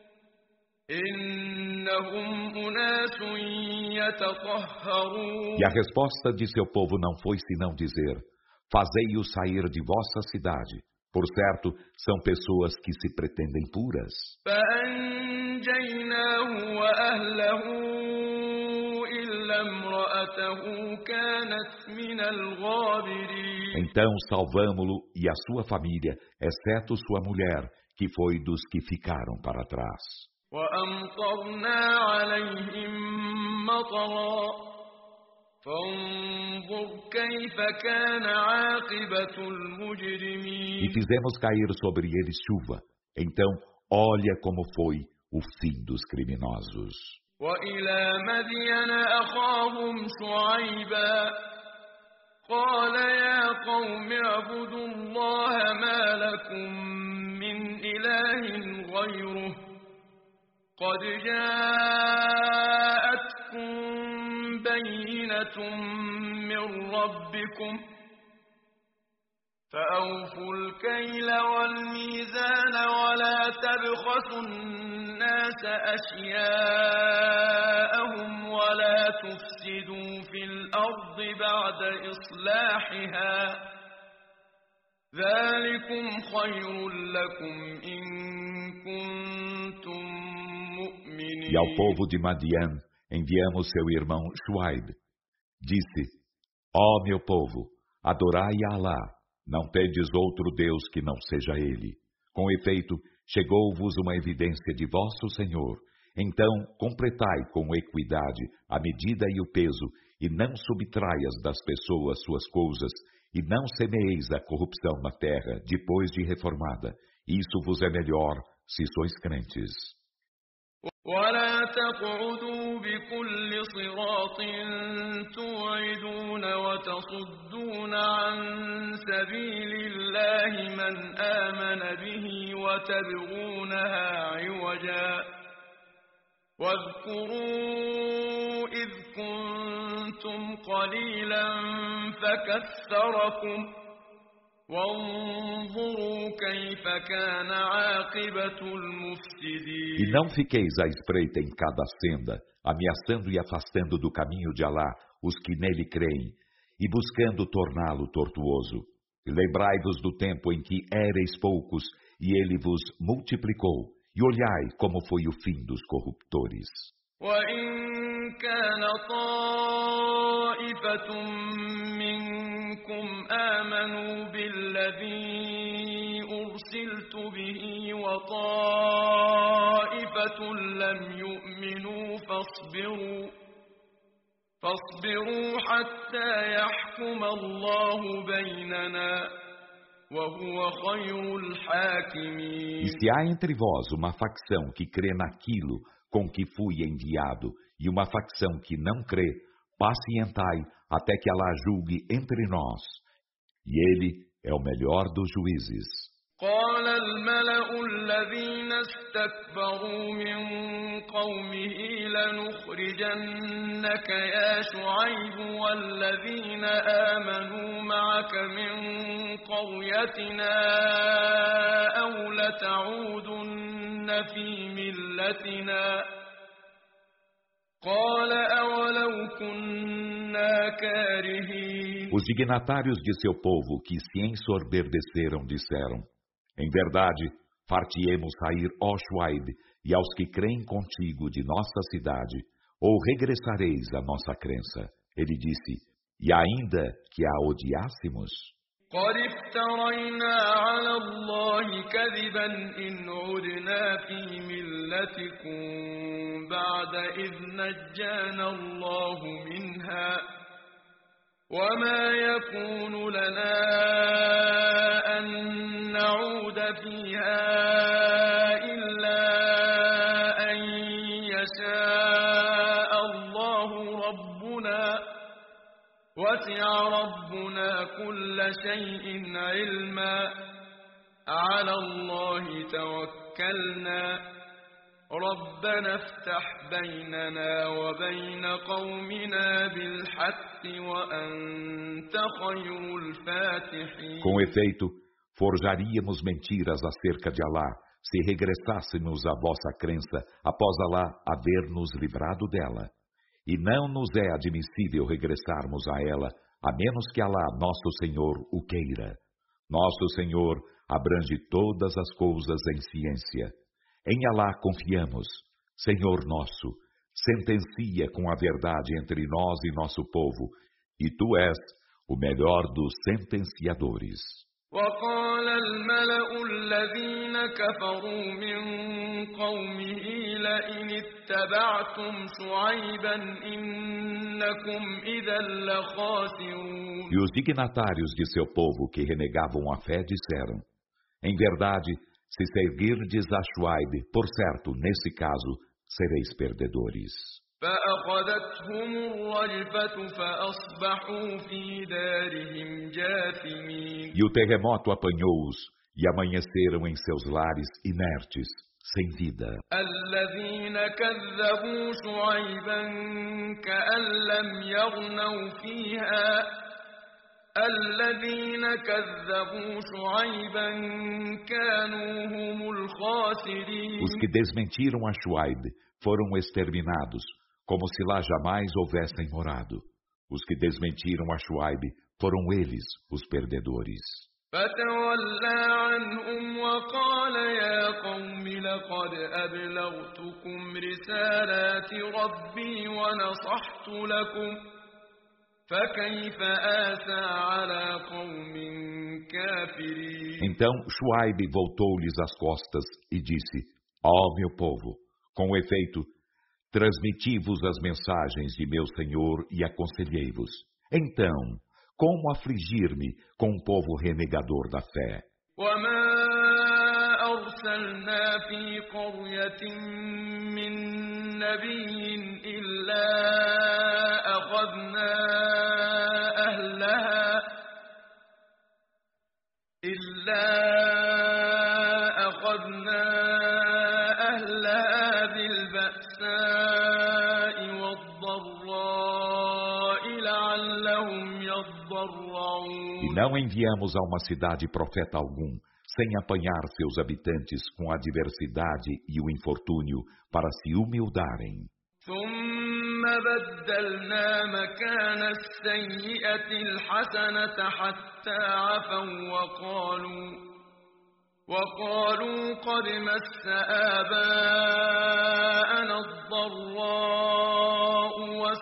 إنهم أناس يتطهرون. E a resposta de seu povo não foi senão dizer, fazei-os sair de vossa cidade. Por certo, são pessoas que se pretendem puras. فأنجيناه وأهله إلا امرأته كانت من الغابرين. Então salvamo-lo e a sua família, exceto sua mulher, que foi dos que ficaram para trás. وأمطرنا عليهم مطرا فانظر كيف كان عاقبة المجرمين. E fizemos cair sobre eles chuva. Então, olha como foi o fim dos criminosos. وإلى مدين أخاهم شعيبا قال يا قوم اعبدوا الله ما لكم من إله غيره قد جاءتكم بينة من ربكم فأوفوا الكيل والميزان ولا تبخسوا الناس أشياءهم ولا تفسدوا في الأرض بعد إصلاحها ذلكم خير لكم إن كنتم مؤمنين. E ao povo de Madian enviamos seu irmão Shuaib. Disse, ó meu povo, adorai a Alá, não tendes outro Deus que não seja Ele. Com efeito, chegou-vos uma evidência de vosso Senhor. Então, completai com equidade a medida e o peso, e não subtraias das pessoas suas coisas, e não semeeis a corrupção na terra, depois de reformada. Isso vos é melhor, se sois crentes. ولا تقعدوا بكل صراط توعدون وتصدون عن سبيل الله من آمن به وتبغونها عوجا واذكروا إذ كنتم قليلا فكثركم وانظروا كيف كان عاقبة المفسدين. E não fiqueis à espreita em cada senda, ameaçando e afastando do caminho de Alá os que nele creem, e buscando torná-lo tortuoso. E lembrai-vos do tempo em que éreis poucos, e ele vos multiplicou, e olhai como foi o fim dos corruptores. وإن كان طائفة منكم آمنوا بالذي أرسلت به وطائفة لم يؤمنوا فاصبروا حتى يحكم الله بيننا وهو خير الحاكمين. E se há entre vós uma facção que crê naquilo com que fui enviado, e uma facção que não crê, pacientai até que Alá julgue entre nós. E ele é o melhor dos juízes. قال الملأ الذين استكبروا من قومه لنخرجنك يا شعيب والذين آمنوا معك من قريتنا أو لتعودن في ملتنا قال أولو كنا كارهين. Os dignatários de seu povo que se ensoberbeceram disseram: Em verdade, far-te-emos sair, ó Shuaib, e aos que creem contigo de nossa cidade, ou regressareis à nossa crença. Ele disse: E ainda que a odiássemos? قد افترينا على الله كذبا إن عدنا في ملتكم بعد إذ نجانا الله منها وما يكون لنا أن نعود فيها إلا أن يشاء الله ربنا وسع ربنا كل شيء علما على الله توكلنا ربنا افتح بيننا وبين قومنا بالحق وأنت خير الفاتحين. Com efeito, forjaríamos mentiras acerca de Alá, se regressássemos à vossa crença após Alá haver-nos livrado dela. E não nos é admissível regressarmos a ela, a menos que Alá, nosso Senhor, o queira. Nosso Senhor abrange todas as coisas em ciência. Em Alá confiamos. Senhor nosso, sentencia com a verdade entre nós e nosso povo, e Tu és o melhor dos sentenciadores. وقال الملأ الذين كفروا من قومه لئن اتبعتم شعيبا إنكم إذا لخاسرون. E os dignatários de seu povo que renegavam a fé disseram: Em verdade, se seguirdes a Shuaib, por certo, nesse caso, sereis perdedores. فأخذتهم الرجفة فأصبحوا في دارهم جاثمين. E o terremoto apanhou-os, e amanheceram em seus lares inertes, sem vida. الذين كذبوا شعيبا كأن لم يغنوا فيها الذين كذبوا شعيبا كانوا هم الخاسرين. Os que desmentiram a Shuaib foram exterminados, como se lá jamais houvessem morado. Os que desmentiram a Shuaib foram eles os perdedores. فتولى عنهم وقال يا قوم لقد أبلغتكم رسالات ربي ونصحت لكم فكيف آسى على قوم كافرين. Então Shuaib voltou-lhes as costas e disse: Ó meu povo, com efeito, transmiti-vos as mensagens de meu Senhor e aconselhei-vos. Então, como afligir-me com um povo renegador da fé? وما أرسلنا في قرية من نبي إلا أخذنا أهلها بالبأساء والضراء لعلهم يضرعون. E não enviamos a uma cidade profeta algum, sem apanhar seus habitantes com a adversidade e o infortúnio, para se humildarem. ثم بدلنا مكان السيئة الحسنة حتى عفوا وقالوا قد مس آباءنا الضراء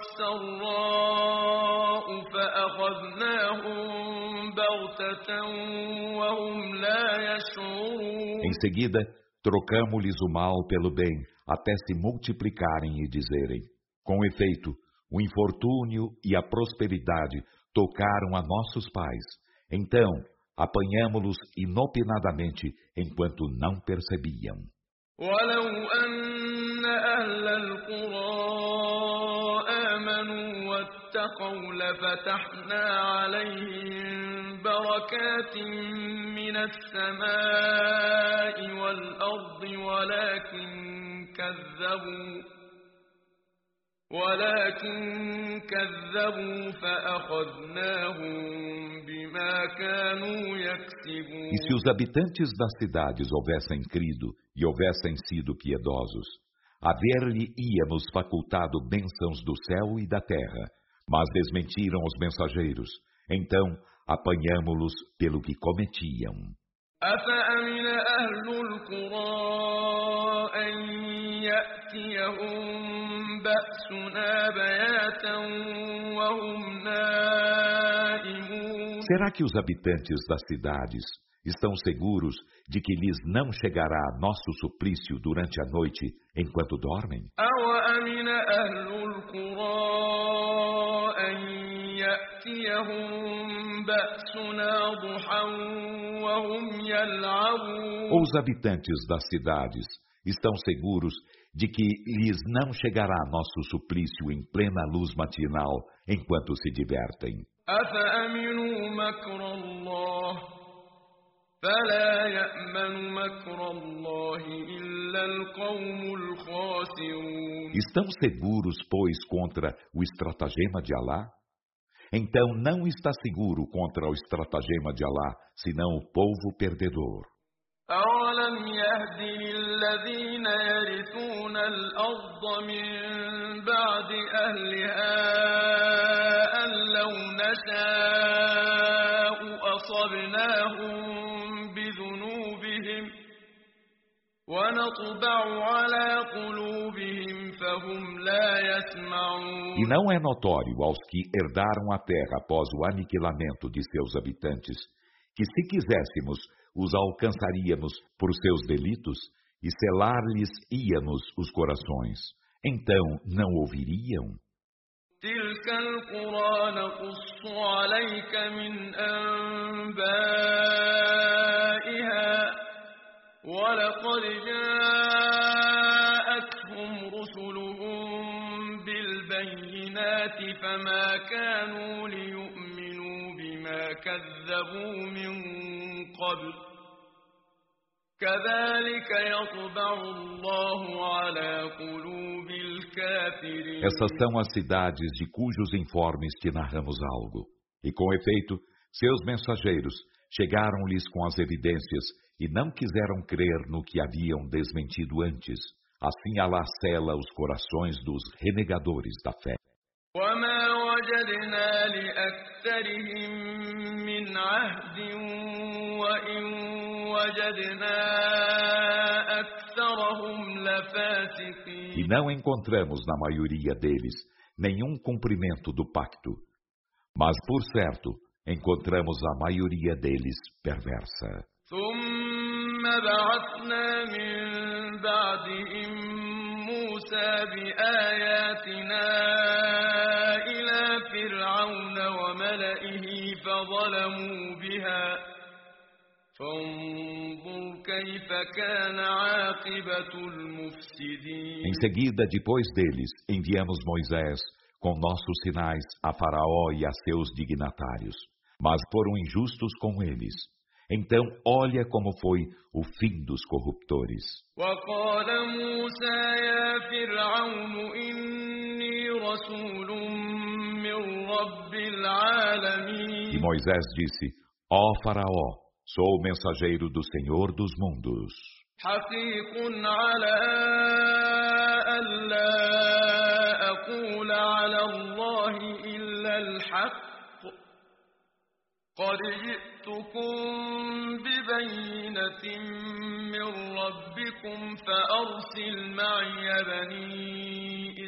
والسراء فأخذناهم بغتة وهم لا يشعرون. Em seguida, trocamo-lhes o mal pelo bem, até se multiplicarem e dizerem: Com efeito, o infortúnio e a prosperidade tocaram a nossos pais. Então, apanhamo-los inopinadamente, enquanto não percebiam. ولو أن أهل القرى آمنوا واتقوا لفتحنا عليهم بركات من السماء والأرض ولكن كذبوا فأخذناهم بما كانوا يكسبون. E se os habitantes das cidades houvessem crido e houvessem sido piedosos, haver-lhe-íamos facultado bênçãos do céu e da terra, Mas desmentiram os mensageiros. Então apanhamo-los pelo que cometiam. أفأمن أهل القرى أن يأتيهم بأسنا بياتا وهم نائمون Será que os habitantes das cidades estão seguros de que lhes não chegará nosso suplício durante a noite enquanto dormem? أوأمن أهل القرى أن يأتيهم بأسنا ضحى وهم يلعبون Ou os habitantes das cidades estão seguros de que lhes não chegará nosso suplício em plena luz matinal enquanto se divertem? أفأمنوا مكر الله فلا يأمن مكر الله إلا القوم الخاسرون Estão seguros, pois, contra o estratagema de Alá? Então não está seguro contra o estratagema de Alá, senão o povo perdedor. أولم يهد للذين يرثون الأرض من بعد أهلها أن لو نشاء أصبناهم بذنوبهم ونطبع على قلوبهم فهم لا يسمعون E não é notório aos que herdaram a terra após o aniquilamento de seus habitantes, que se quiséssemos, os alcançaríamos por seus delitos e selar-lhes-íamos os corações. Então não ouviriam? تلك القرى نقص عليك من أنبائها ولقد جاءتهم رسلهم بالبينات فما كانوا ليؤمنوا بما كذبوا من قبل كذلك يطبع الله على قلوب الكافرين Essas são as cidades de cujos informes te narramos algo. E com efeito, seus mensageiros chegaram-lhes com as evidências e não quiseram crer no que haviam desmentido antes. Assim Alá sela os corações dos renegadores da fé. وما وجدنا لأكثرهم من عهد وإن وجدنا أكثرهم لفاسقين E não encontramos na maioria deles nenhum cumprimento do pacto. Mas, por certo, encontramos a maioria deles perversa. ثم بعثنا من بعدهم موسى بآياتنا إلى فرعون وملئه فظلموا بها فانظر كيف كان عاقبة المفسدين Em seguida, depois deles, enviamos Moisés com nossos sinais a Faraó e a seus dignatários. Mas foram injustos com eles. Então, olha como foi o fim dos corruptores. وقال موسى يا فرعون إني رسول من رب E العالمين Moisés disse: Ó Faraó, sou o mensageiro do Senhor dos mundos. حقيق على ألا أقول على الله إلا الحق قد جئتكم ببينة من ربكم فأرسل معي بني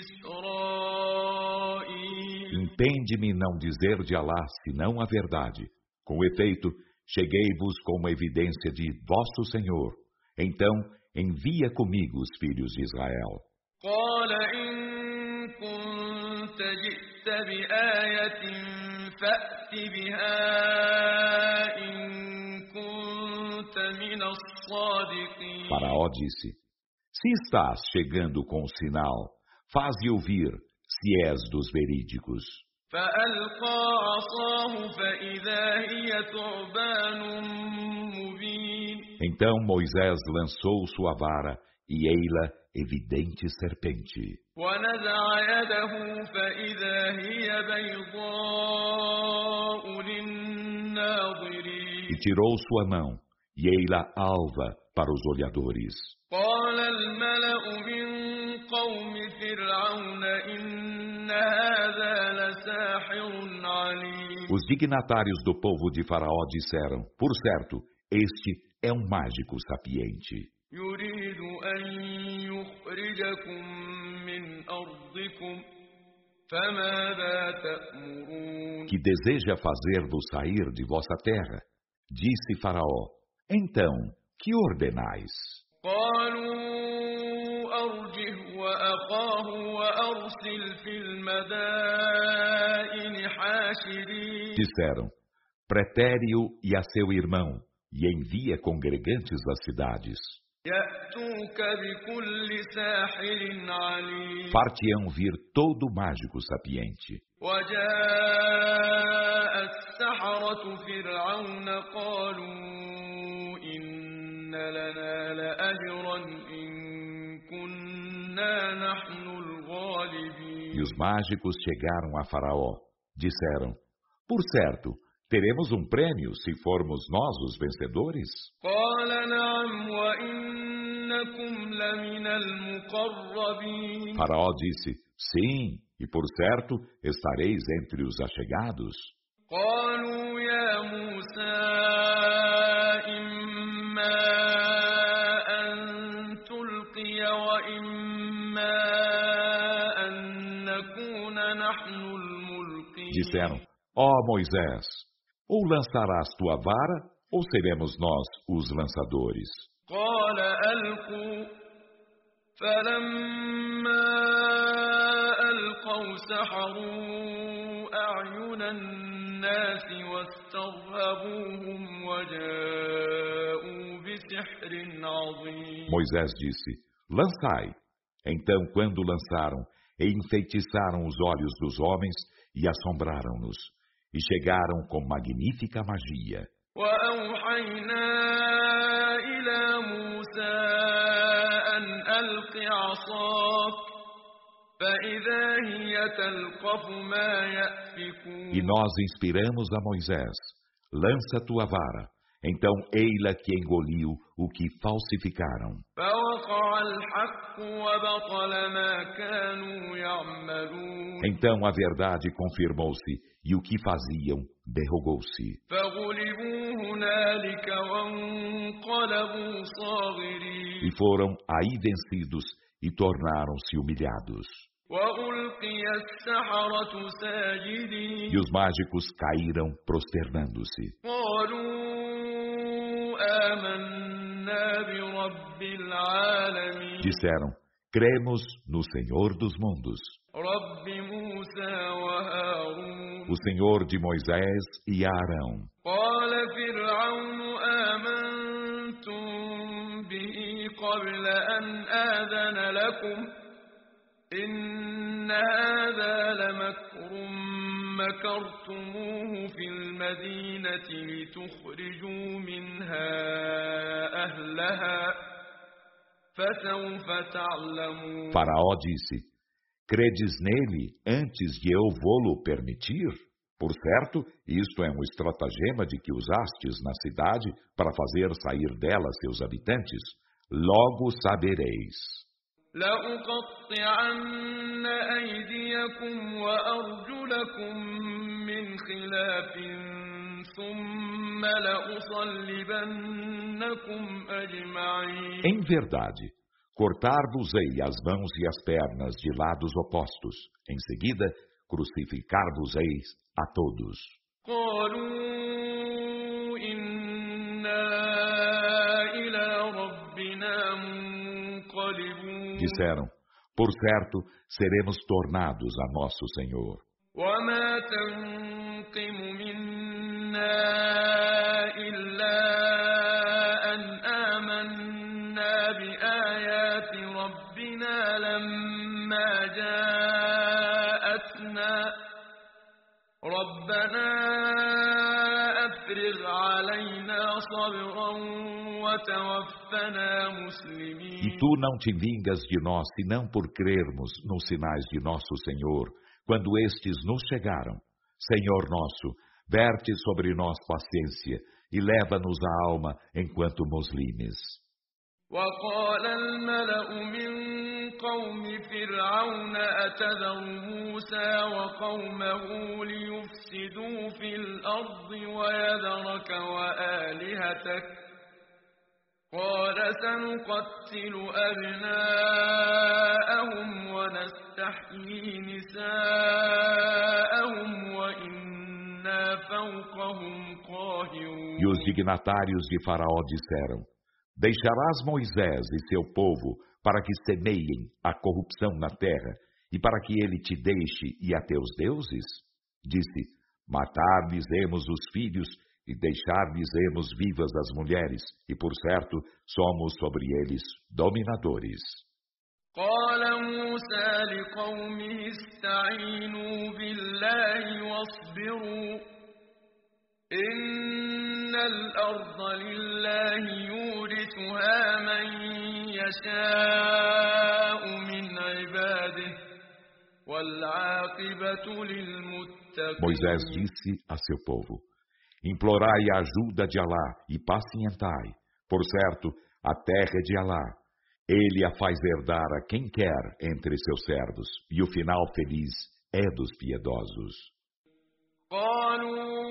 إسرائيل Impende-me não dizer de Alá senão a verdade. Com efeito, cheguei-vos com uma evidência de vosso Senhor. Então, envia comigo os filhos de Israel. قال إن كنت جئت بآية فأت بها إن كنت من الصادقين Faraó disse: Se estás chegando com o sinal, faze ouvir, se és dos verídicos. فألقى عصاه فإذا هي ثعبان مبين Então Moisés lançou sua vara, e ei-la evidente serpente. ونزع يده فإذا هي بيضاء للناظرين E tirou sua mão, e ei-la alva para os olhadores. قال الملأ من قوم فرعون إن هذا لساحر ساحر عليم. Os dignatários do povo de Faraó disseram: por certo, este é um mágico sapiente, يريد أن يخرجكم من أرضكم فماذا تأمرون. que deseja fazer-vos sair de vossa terra. Disse Faraó: então, que ordenais? قالوا أرجه وأخاه وأرسل في المدائن حاشرين. Disseram: pretere-o e a seu irmão, e envia congregantes às cidades. يأتوك بكل ساحر عليم. Far-te-ão vir todo mágico sapiente. وجاء السحرة فرعون قالوا إن لنا لأجرا إن كنا نحن الغالبين. E os mágicos chegaram a Faraó. Disseram: por certo, teremos um prêmio se formos nós os vencedores? قال نعم وإنكم لمن المقربين. Faraó disse: sim, e por certo estareis entre os achegados. قالوا يا موسى إما أن تلقي وإما أن نكون نحن الملقين. Disseram: ó Moisés, ou lançarás tua vara, ou seremos nós os lançadores. قال ألقوا فلما ألقوا سحروا أعين الناس واسترهبوهم وجاءوا بسحر عظيم. Moisés disse: lançai. Então, quando lançaram, enfeitiçaram os olhos dos homens e assombraram-nos, e chegaram com magnífica magia. وأوحينا إلى موسى أن ألق عصاك فإذا هي تلقف ما يأفكون. E nós inspiramos a Moisés: lança tua vara. Então, ei-la que engoliu o que falsificaram. فوقع الحق وبطل ما كانوا يعملون. Então a verdade confirmou-se, e o que faziam derrogou-se. فغلبوا هنالك وانقلبوا صاغرين. E foram aí vencidos e tornaram-se humilhados. وألقي السحرة ساجدين. E os mágicos caíram prosternando-se. قالوا آمنا برب العالمين. Disseram: cremos no Senhor dos mundos, رب موسى وهارون. o Senhor de Moisés e Arão. قال فرعون آمنتم به قبل أن آذن لكم إن هذا لمكر مكرتموه في المدينة لتخرجوا منها أهلها فسوف تعلمون. Faraó disse: credes nele antes de eu vô-lo permitir? Por certo, isto é um estratagema de que usastes na cidade para fazer sair dela seus habitantes. Logo sabereis. لأقطعن أيديكم وأرجلكم من خلاف ثم لأصلبنكم أجمعين. Em verdade, cortar-vos-ei as mãos e as pernas de lados opostos. Em seguida, crucificar-vos-eis a todos. قالوا إنا إلى ربنا منقلبون. Disseram: por certo, seremos tornados a nosso Senhor. وما تنقم منا إلا أن آمنا بآيات ربنا لما جاءتنا ربنا أفرغ علينا صبرا وتوفنا مسلمين. E tu não te vingas de nós, senão por crermos nos sinais de nosso Senhor, quando estes nos chegaram. Senhor nosso, verte sobre nós paciência e leva-nos a alma enquanto muslimes. وقال الملأ من قوم فرعون أتذر موسى وقومه ليفسدوا في الأرض ويذرك وآلهتك قال سنقتل أبناءهم ونستحيي نساءهم وإنا فوقهم قاهرون. E os dignatários de Faraó disseram: Deixarás Moisés e seu povo para que semeiem a corrupção na terra e para que ele te deixe e a teus deuses? Disse: Matar-lhes-emos os filhos e deixar-lhes-emos vivas as mulheres, e por certo somos sobre eles dominadores. قال موسى لقومه استعينوا بالله واصبروا إن الأرض لله يورثها من يشاء من عباده والعاقبة للمتقين. Moisés disse a seu povo: Implorai a ajuda de Alá e pacientai. Por certo, a terra é de Alá. Ele a faz herdar a quem quer entre seus servos, e o final feliz é dos piedosos. قالوا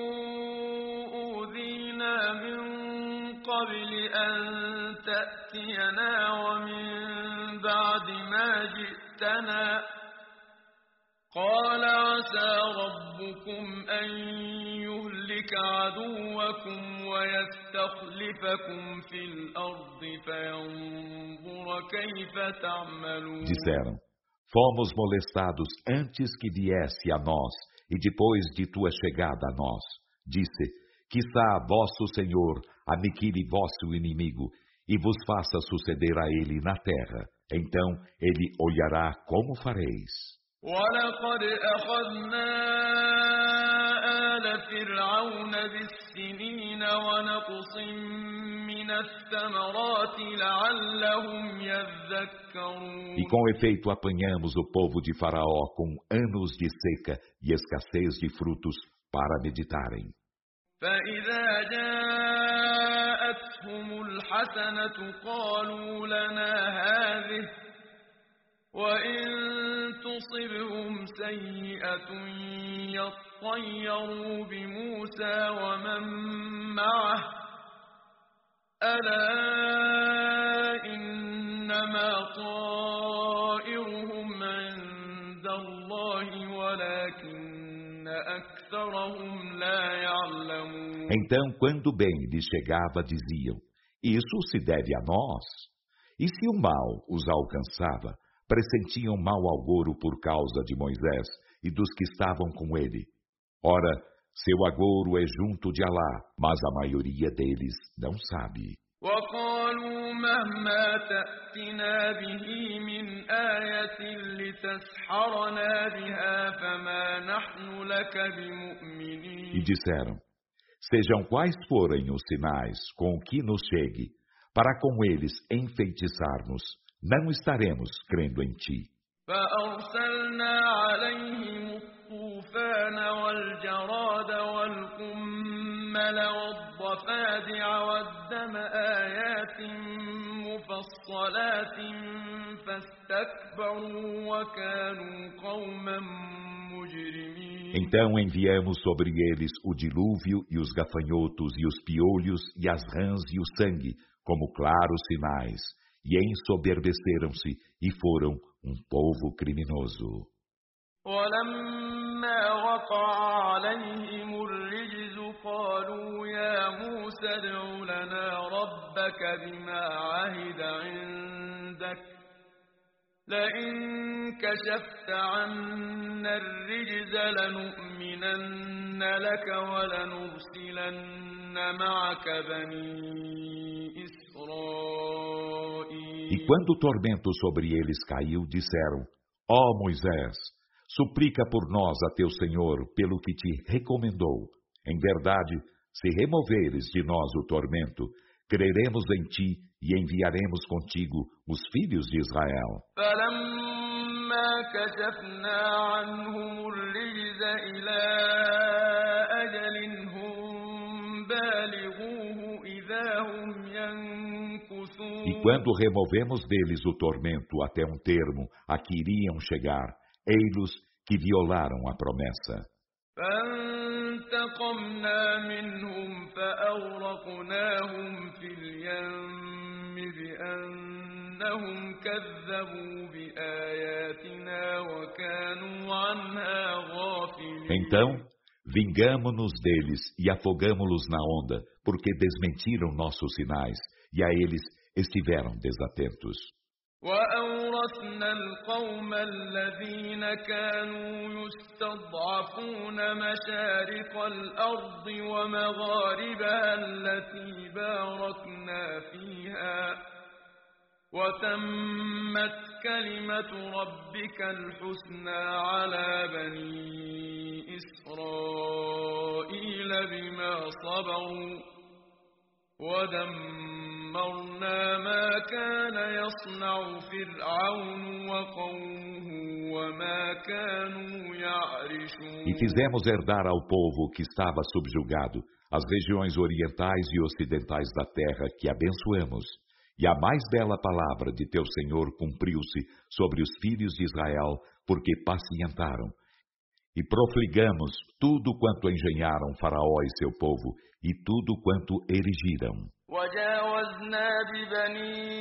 أوذينا من قبل أن تأتينا ومن بعد ما جئتنا قال عسى ربكم أن يهلك عدوكم ويستخلفكم في الأرض فينظر كيف تعملون. Disseram: Fomos molestados antes que viesse a nós e depois de tua chegada a nós. Disse: Quizá vosso Senhor aniquile vosso inimigo e vos faça suceder a ele na terra. Então ele olhará como fareis. وَلَقَدْ أَخَذْنَا آلَ فِرْعَوْنَ بِالسِّنِينَ وَنَقْصٍ مِّنَ الثَّمَرَاتِ لَعَلَّهُمْ يَذَّكَّرُونَ. E com efeito apanhamos o povo de Faraó com anos de seca e escassez de frutos para meditarem. فَإِذَا جَاءَتْهُمُ الْحَسَنَةُ قَالُوا لَنَا هَٰذِهِ وَإِن تُصِبْهُمْ سَيِّئَةٌ يَطَّيَّرُوا بِمُوسَىٰ وَمَن مَّعَهُ أَلَا إِنَّمَا طَائِرُهُمْ عِندَ اللَّهِ وَلَٰكِنَّ أَكْثَرَهُمْ لَا يَعْلَمُونَ. Então, quando o bem lhes chegava, diziam: Isso se deve a nós. E se o mal os alcançava, pressentiam mau agouro por causa de Moisés e dos que estavam com ele. Ora, seu agouro é junto de Alá, mas a maioria deles não sabe. وَقَالُوا مَهْمَا تَأْتِنَا بِهِ مِنْ آيَةٍ لِتَسْحَرَنَا بِهَا فَمَا نَحْنُ لَكَ بِمُؤْمِنِينَ. E disseram: Sejam quais forem os sinais com o que nos chegue, para com eles enfeitiçarmos, não estaremos crendo em ti. فَأَرْسَلْنَا عَلَيْهِمُ الطُّوفَانَ وَالْجَرَادَ وَالْقُمَّلَ وَالضَّفَادِعَ وَالدَّمَ آيَاتٍ مُفَصَّلَاتٍ فَاسْتَكْبَرُوا وَكَانُوا قَوْمًا مُجْرِمِينَ. Então enviamos sobre eles o dilúvio e os gafanhotos e os piolhos e as rãs e o sangue, como claros sinais, e ensoberbeceram-se e foram um povo criminoso. وَلَمَّا وَقَعَ عَلَيْهِمُ الرِّجْزُ قَالُوا يَا مُوسَى ادْعُ لَنَا رَبَّكَ بِمَا عَهِدَ عِندَكَ لَئِن كَشَفْتَ عَنَّا الرِّجْزَ لَنُؤْمِنَنَّ لَكَ وَلَنُرْسِلَنَّ مَعَكَ بَنِي إِسْرَائِيلَ. E quando o tormento sobre eles caiu, disseram: Ó Moisés, suplica por nós a teu Senhor pelo que te recomendou. Em verdade, se removeres de nós o tormento, creremos em ti e enviaremos contigo os filhos de Israel. فَلَمَّا كَشَفْنَا عَنْهُمُ الرِّجْزَ إِلَىٰ أَجَلٍ هُم بَالِغُوهُ إِذَا هُمْ يَنكُثُونَ. E quando removemos deles o tormento até um termo a que iriam chegar, ei-los que violaram a promessa. فانتقمنا منهم فأغرقناهم في اليم بأنهم كذبوا بآياتنا وكانوا عنها غافلين. Então, vingamo-nos deles e afogamo-los na onda, porque desmentiram nossos sinais, e a eles estiveram desatentos. وأورثنا القوم الذين كانوا يستضعفون مشارق الأرض ومغاربها التي باركنا فيها وتمت كلمة ربك الحسنى على بني إسرائيل بما صبروا ودمرنا ما كان يصنع فرعون وقومه وما كانوا يعرشون. E fizemos herdar ao povo que estava subjugado as regiões orientais e ocidentais da terra que abençoamos. E a mais bela palavra de teu Senhor cumpriu-se sobre os filhos de Israel, porque pacientaram. E profligamos tudo quanto engenharam Faraó e seu povo, e tudo quanto erigiram. وجاوزنا ببني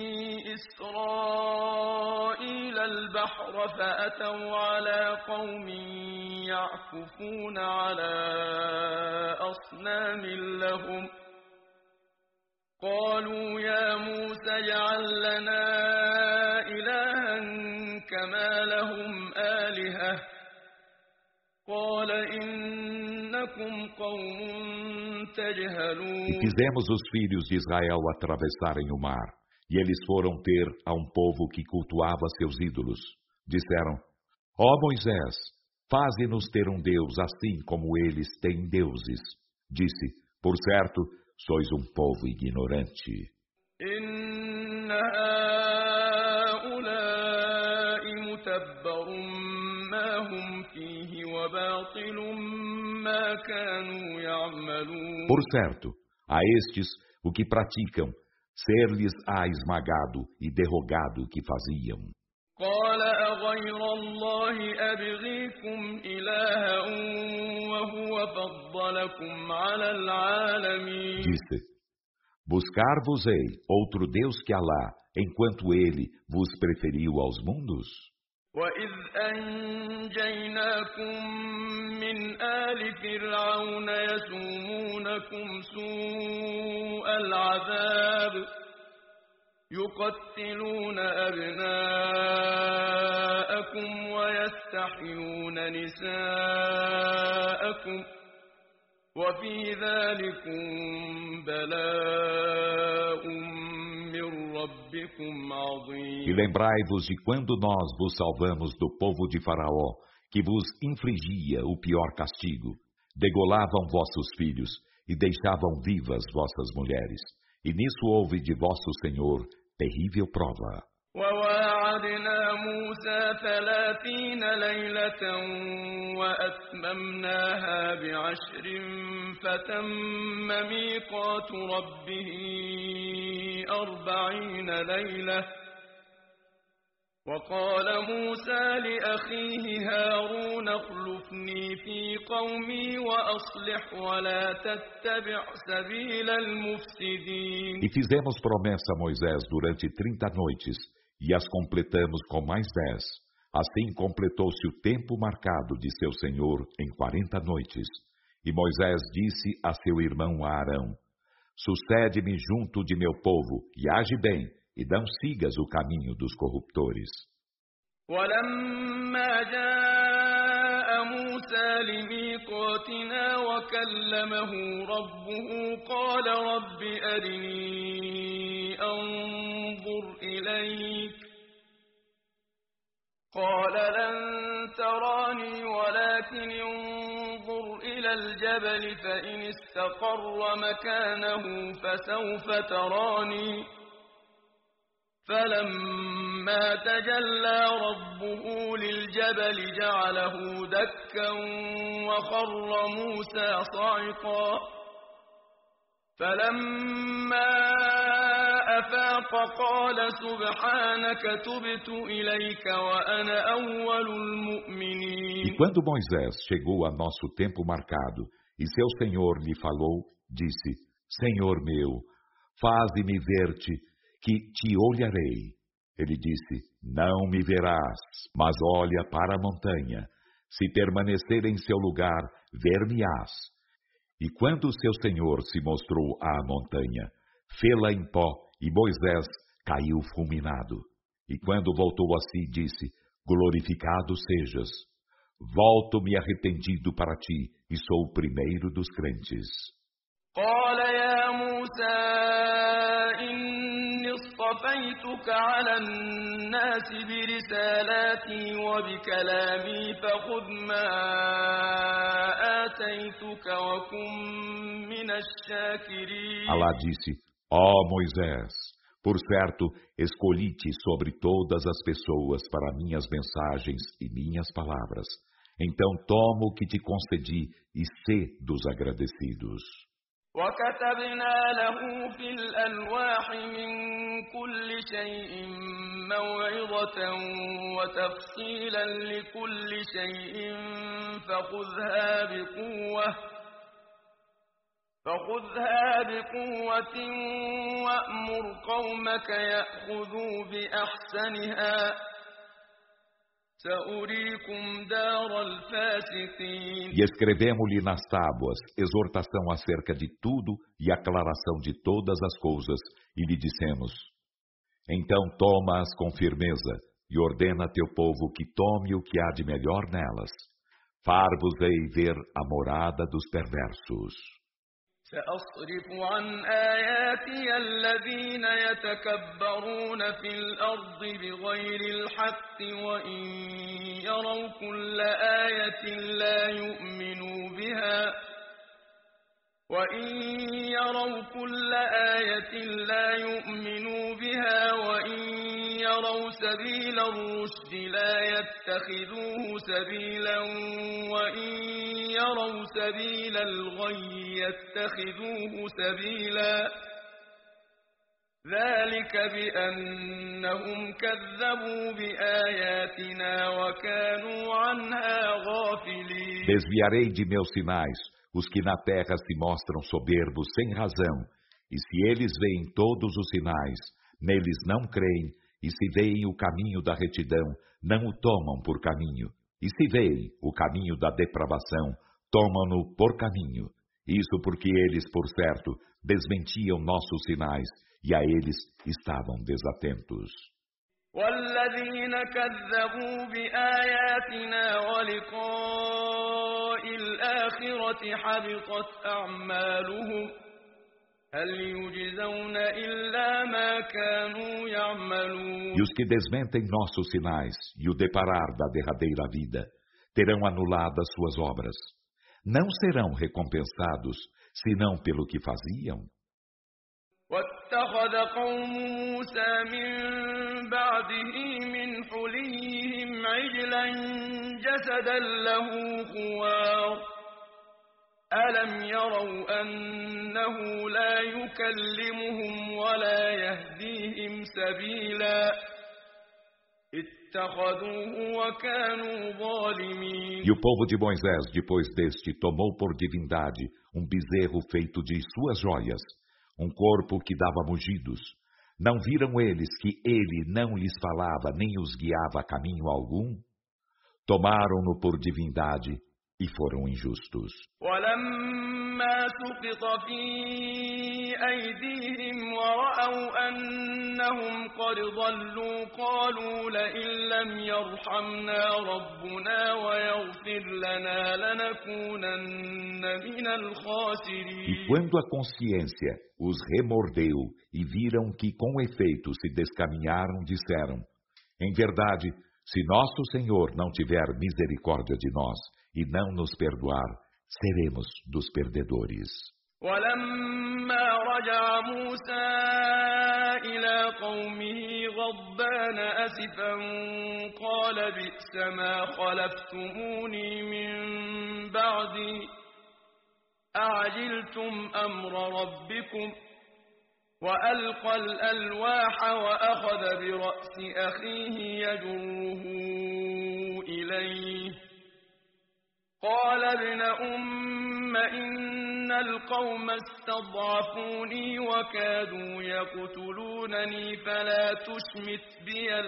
إسرائيل البحر فأتوا على قوم يعكفون على أصنام لهم قالوا يا موسى اجعل لنا إلها كما لهم آلهة قال إنكم قوم تجهلون. E fizemos os filhos de Israel atravessarem o mar, e eles foram ter a um povo que cultuava seus ídolos. Disseram: Ó Moisés, faze-nos ter um Deus assim como eles têm deuses. Disse: Por certo, sois um povo ignorante. إن هؤلاء متبر ما هم فيه وباطل ما كانوا يعملون. Por certo, a estes o que praticam, ser-lhes-á esmagado e derrogado o que faziam. قال أغير الله أبغيكم إلها وهو فضلكم على العالمين. Disse: Buscar-vos-ei outro Deus que Alá, enquanto ele vos preferiu aos mundos? وإذ أنجيناكم من آل فرعون يسومونكم سوء العذاب يقتلون أبناءكم ويستحيون نساءكم وفي ذلكم بلاء من ربكم عظيم. E lembrai-vos de quando nós vos salvamos do povo de Faraó, que vos infligia o pior castigo. Degolavam vossos filhos e deixavam vivas vossas mulheres. E nisso houve de vosso Senhor terrível prova. وواعدنا موسى 30 ليلة وأتممناها ب10 فتم ميقات ربه 40 ليلة وقال موسى لأخيه هارون اخلفني في قومي وأصلح ولا تتبع سبيل المفسدين. E fizemos promessa a Moisés durante 30 noites, e as completamos com mais 10. Assim completou-se o tempo marcado de seu Senhor em 40 noites. E Moisés disse a seu irmão Arão: Sucede-me junto de meu povo, e age bem, e não sigas o caminho dos corruptores. ولما جاء موسى لميقاتنا وكلمه ربه قال رب أرني أنظر إليك قال لن تراني ولكن انظر إلى الجبل فإن استقر مكانه فسوف تراني فلما تجلى ربه للجبل جعله دكا وخر موسى صعقا فلما أفاق قال سبحانك تبت إليك وأنا أول E المؤمنين. quando Moisés chegou a nosso tempo marcado, e seu Senhor lhe falou, disse: Senhor meu, faze-me ver-te, que te olharei. Ele disse: Não me verás, mas olha para a montanha. Se permanecer em seu lugar, ver-me-ás. E quando seu Senhor se mostrou à montanha, fê-la em pó, e Moisés caiu fulminado. E quando voltou a si, disse: Glorificado sejas. Volto-me arrependido para ti, e sou o primeiro dos crentes. قال يا موسى إني اصطفيتك على الناس برسالاتي وبكلامي فخذ ما آتيتك وكن من الشاكرين. Alá disse: Ó Moisés, por certo, escolhi-te sobre todas as pessoas para minhas mensagens e minhas palavras. Então toma o que te concedi e sê dos agradecidos. وكتبنا له في الألواح من كل شيء موعظة وتفصيلا لكل شيء فخذها بقوة وأمر قومك يأخذوا بأحسنها سأريكم دار الفاسقين. E escrevemos-lhe nas tábuas exortação acerca de tudo e aclaração de todas as coisas, e lhe dissemos: Então toma-as com firmeza, e ordena a teu povo que tome o que há de melhor nelas. Far-vos-ei ver a morada dos perversos. سأصرف عن آياتي الذين يتكبرون في الأرض بغير الحق وإن يروا كل آية لا يؤمنوا بها وإن يروا سبيل الرشد لا يتخذوه سبيلا وإن يروا سبيل الغي يتخذوه سبيلا ذلك بأنهم كذبوا بآياتنا وكانوا عنها غافلين. Desviarei de meus sinais os que na terra se mostram soberbos sem razão, e se eles veem todos os sinais, neles não creem, e se veem o caminho da retidão, não o tomam por caminho, e se veem o caminho da depravação, tomam-no por caminho. Isso porque eles, por certo, desmentiam nossos sinais, e a eles estavam desatentos. والذين كذبوا بآياتنا ولقاء الآخرة حبطت أعمالهم هل يجزون إلا ما كانوا يعملون. E os que desmentem nossos sinais e o deparar da derradeira vida, terão anuladas suas obras. Não serão recompensados, senão pelo que faziam. واتخذ قوم موسى من بعده من حليهم عجلا جسدا له خوار ألم يروا أنه لا يكلمهم ولا يهديهم سبيلا اتخذوه وكانوا ظالمين. E o povo de Moisés, depois deste, tomou por divindade um bezerro feito de suas joias, um corpo que dava mugidos. Não viram eles que ele não lhes falava nem os guiava a caminho algum? Tomaram-no por divindade e foram injustos. ولما سقط في أيديهم ورأوا أنهم قد ضلوا قالوا لئن لم يرحمنا ربنا ويغفر لنا لنكونن من الخاسرين. E quando a consciência os remordeu e viram que com efeito se descaminharam, disseram: Em verdade, se nosso Senhor não tiver misericórdia de nós e não nos perdoar, seremos dos perdedores. ولما رجع موسى إلى قومه غضبان أسفا قال بئس ما خلفتموني من بعدي أعجلتم أمر ربكم وألقى الألواح وأخذ برأس أخيه يجره إليه قال ابن أم إن القوم استضعفوني وكادوا يقتلونني فلا تشمت بي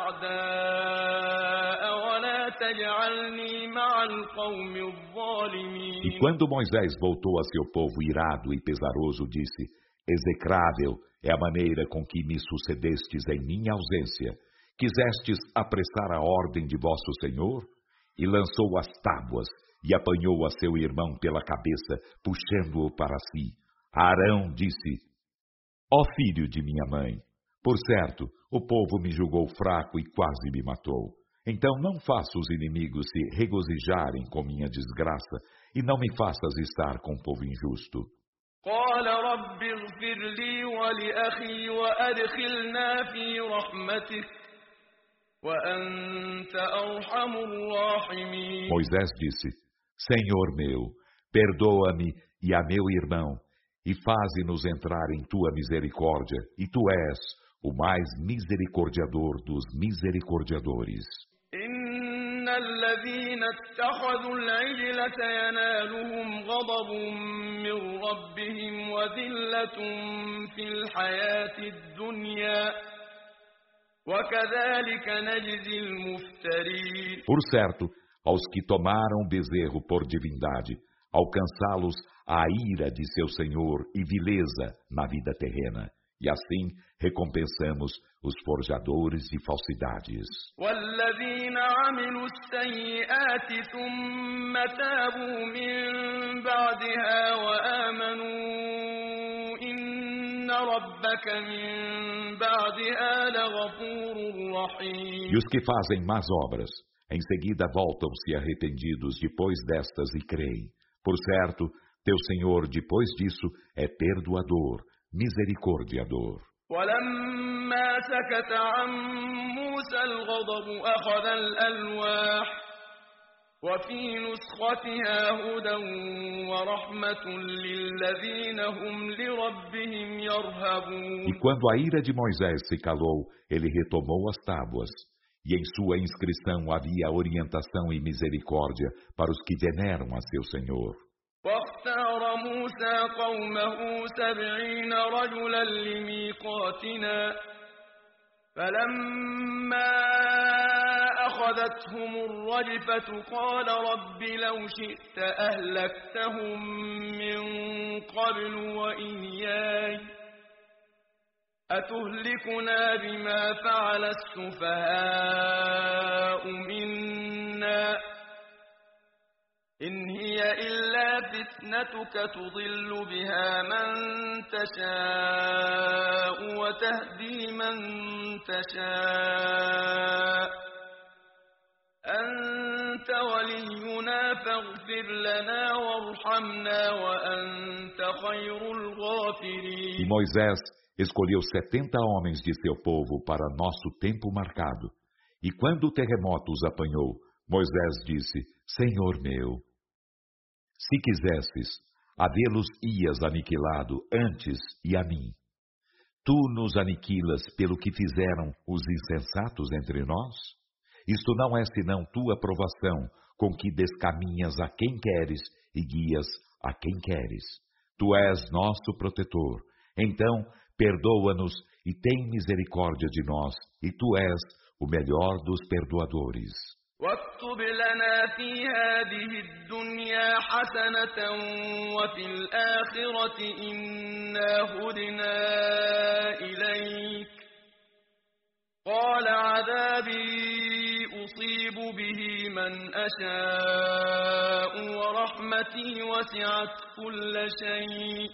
الأعداء ولا تجعلني مع القوم الظالمين. E quando Moisés voltou a seu povo irado e pesaroso, disse: Execrável é a maneira com que me sucedestes em minha ausência. Quisestes apressar a ordem de vosso Senhor? E lançou as tábuas e apanhou a seu irmão pela cabeça, puxando-o para si. Arão disse: Ó filho de minha mãe, por certo, o povo me julgou fraco e quase me matou. Então não faça os inimigos se regozijarem com minha desgraça e não me faças estar com o povo injusto. قال رب اغفر لي ولأخي وأدخلنا في رحمتك وأنت أرحم الراحمين. Moisés disse: Senhor meu, perdoa-me e a meu irmão, e faze-nos entrar em tua misericórdia, e tu és o mais misericordiador dos misericordiadores. إن الذين اتخذوا العجل سينالهم غضب من ربهم وذلة في الحياة الدنيا وكذلك نجزي المفترين. Por certo, aos que tomaram o bezerro por divindade, alcançá-los a ira de seu Senhor e vileza na vida terrena. E assim recompensamos os forjadores de falsidades. والذين عملوا السيئات ثم تابوا من بعدها وآمنوا إن ربك من بعدها لغفور رحيم. E os que fazem más obras, em seguida voltam-se arrependidos depois destas e creem. Por certo, teu Senhor depois disso é perdoador, misericordiador. ولما سكت عن موسى الغضب أخذ الألواح وفي نسختها هدى ورحمة للذين هم لربهم يرهبون. E quando a ira de Moisés se calou, ele retomou as tábuas. E em sua inscrição havia orientação e misericórdia para os que veneram a seu Senhor. واختار موسى قومه 70 رجلا لميقاتنا فلما أخذتهم الرجفة قال رب لو شئت أهلكتهم من قبل وإياي أتهلكنا بما فعل السفهاء منا إن هي إلا فتنتك تضل بها من تشاء وتهدي من تشاء أنت ولينا فاغفر لنا وارحمنا وأنت خير الغافرين. E Moisés escolheu 70 homens de seu povo para nosso tempo marcado. E quando o terremoto os apanhou, Moisés disse: Senhor meu, se quisesses, havê-los-ias aniquilado antes e a mim. Tu nos aniquilas pelo que fizeram os insensatos entre nós? Isto não é senão tua provação, com que descaminhas a quem queres e guias a quem queres. Tu és nosso protetor. Então, perdoa-nos e tem misericórdia de nós, e tu és o melhor dos perdoadores. واكتب لنا في هذه الدنيا حسنة وفي الآخرة إنا هدنا إليك قال عذابي أصيب به من أشاء ورحمتي وسعت كل شيء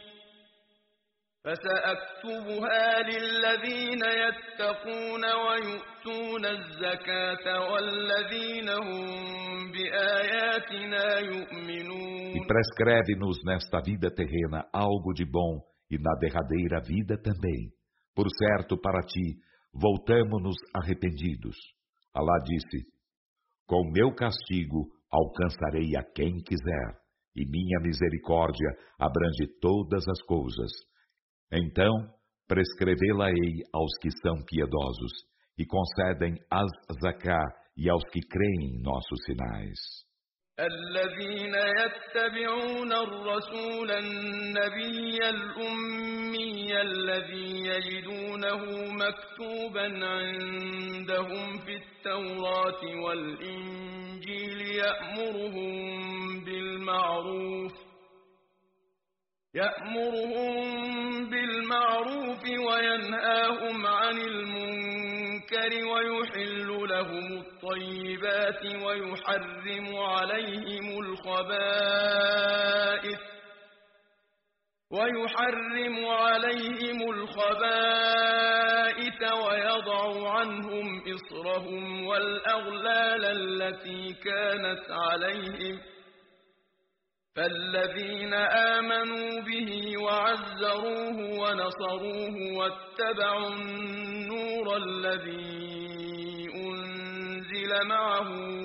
فسأكتبها للذين يتقون ويؤتون الزكاة والذين هم بآياتنا يؤمنون. E prescreve-nos nesta vida terrena algo de bom e na derradeira vida também. Por certo, para ti, voltamo-nos arrependidos. Alá disse: Com meu castigo alcançarei a quem quiser, e minha misericórdia abrange todas as coisas. Então, prescrevê-la-ei aos que são piedosos, e concedem as zaká e aos que creem em nossos sinais. الذين يتبعون الرسول النبي الأمي الذي يجدونه مكتوبا عندهم في التوراة والإنجيل يأمرهم بالمعروف وينهاهم عن المنكر ويحل لهم الطيبات ويحرم عليهم الخبائث ويضع عنهم إصرهم والأغلال التي كانت عليهم فالذين آمنوا به وعزروه ونصروه واتبعوا النور الذي أنزل معه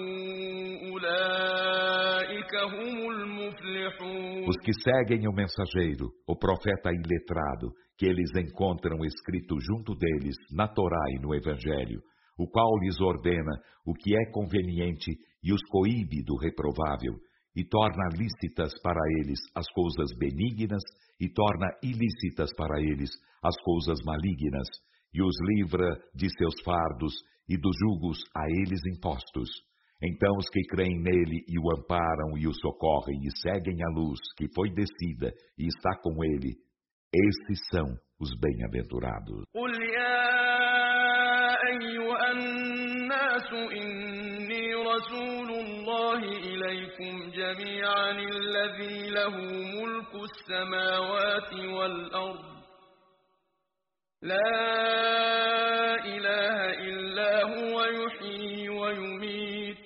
أولئك هم المفلحون. Os que seguem o mensageiro, o profeta iletrado, que eles encontram escrito junto deles na Torá e no Evangelho, o qual lhes ordena o que é conveniente e os coíbe do reprovável, e torna lícitas para eles as coisas benignas e torna ilícitas para eles as coisas malignas, e os livra de seus fardos e dos julgos a eles impostos. Então os que creem nele e o amparam e o socorrem e seguem a luz que foi descida e está com ele, esses são os bem-aventurados. رسول الله إليكم جميعا الذي له ملك السماوات والأرض لا إله إلا هو يحيي ويميت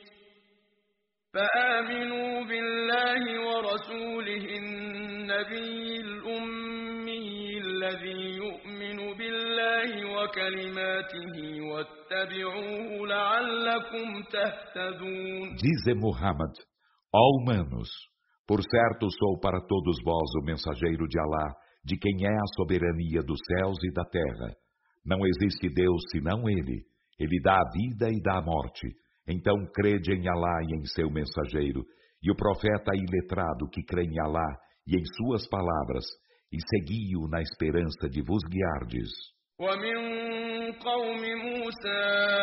فآمنوا بالله ورسوله النبي الأمي الذي يؤمن بالله وكلماته واتبعوه لعلكم تهتدون. Dize Muhammad, ó humanos, por certo sou para todos vós o mensageiro de Alá, de quem é a soberania dos céus e da terra. Não existe Deus senão Ele. Ele dá a vida e dá a morte. Então crede em Alá e em seu mensageiro, e o profeta iletrado que crê em Alá e em suas palavras, e segui-o na esperança de vos guiardes. ومن قوم موسى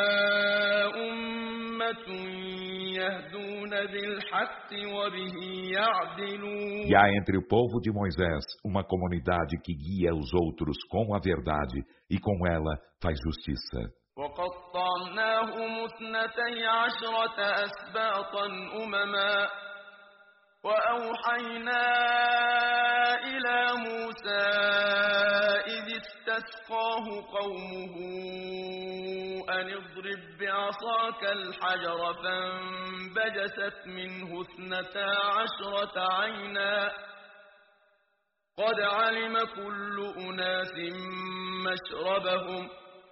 أمة يهدون بالحق وبه يعدلون. E há entre o povo de Moisés uma comunidade que guia os outros com a verdade e com ela faz justiça. وقطعناهم 12 أسباطا أمما وأوحينا إلى موسى إذ استسقاه قومه أن اضرب بعصاك الحجر فانبجست منه 12 عينا قد علم كل أناس مشربهم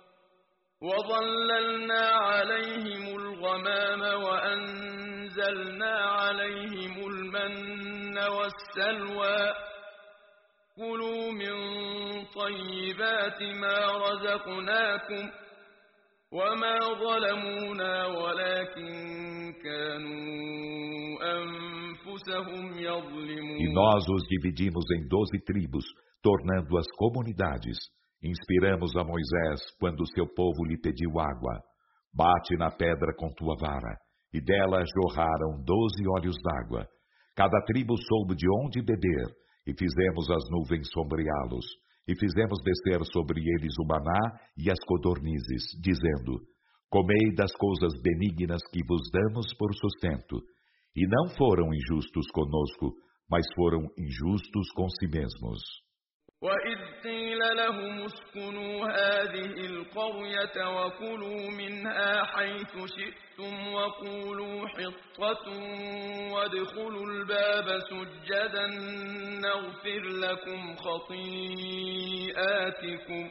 وظللنا عليهم الغمام وأنزلنا عليهم المن والسلوى كلوا من طيبات ما رزقناكم وما ظلمونا ولكن كانوا أنفسهم يظلمون. E nós os dividimos em 12 tribos, tornando-as comunidades. Inspiramos a Moisés quando seu povo lhe pediu água. Bate na pedra com tua vara, e dela jorraram 12 olhos d'água. Cada tribo soube de onde beber, e fizemos as nuvens sombreá-los, e fizemos descer sobre eles o maná e as codornizes, dizendo: comei das coisas benignas que vos damos por sustento. E não foram injustos conosco, mas foram injustos com si mesmos. وَإِذْ قِيلَ لَهُمُ اسْكُنُوا هَٰذِهِ الْقَرْيَةَ وَكُلُوا مِنْهَا حَيْثُ شِئْتُمْ وَقُولُوا حِطَّةٌ وَادْخُلُوا الْبَابَ سُجَّدًا نَّغْفِرْ لَكُمْ خَطِيئَاتِكُمْ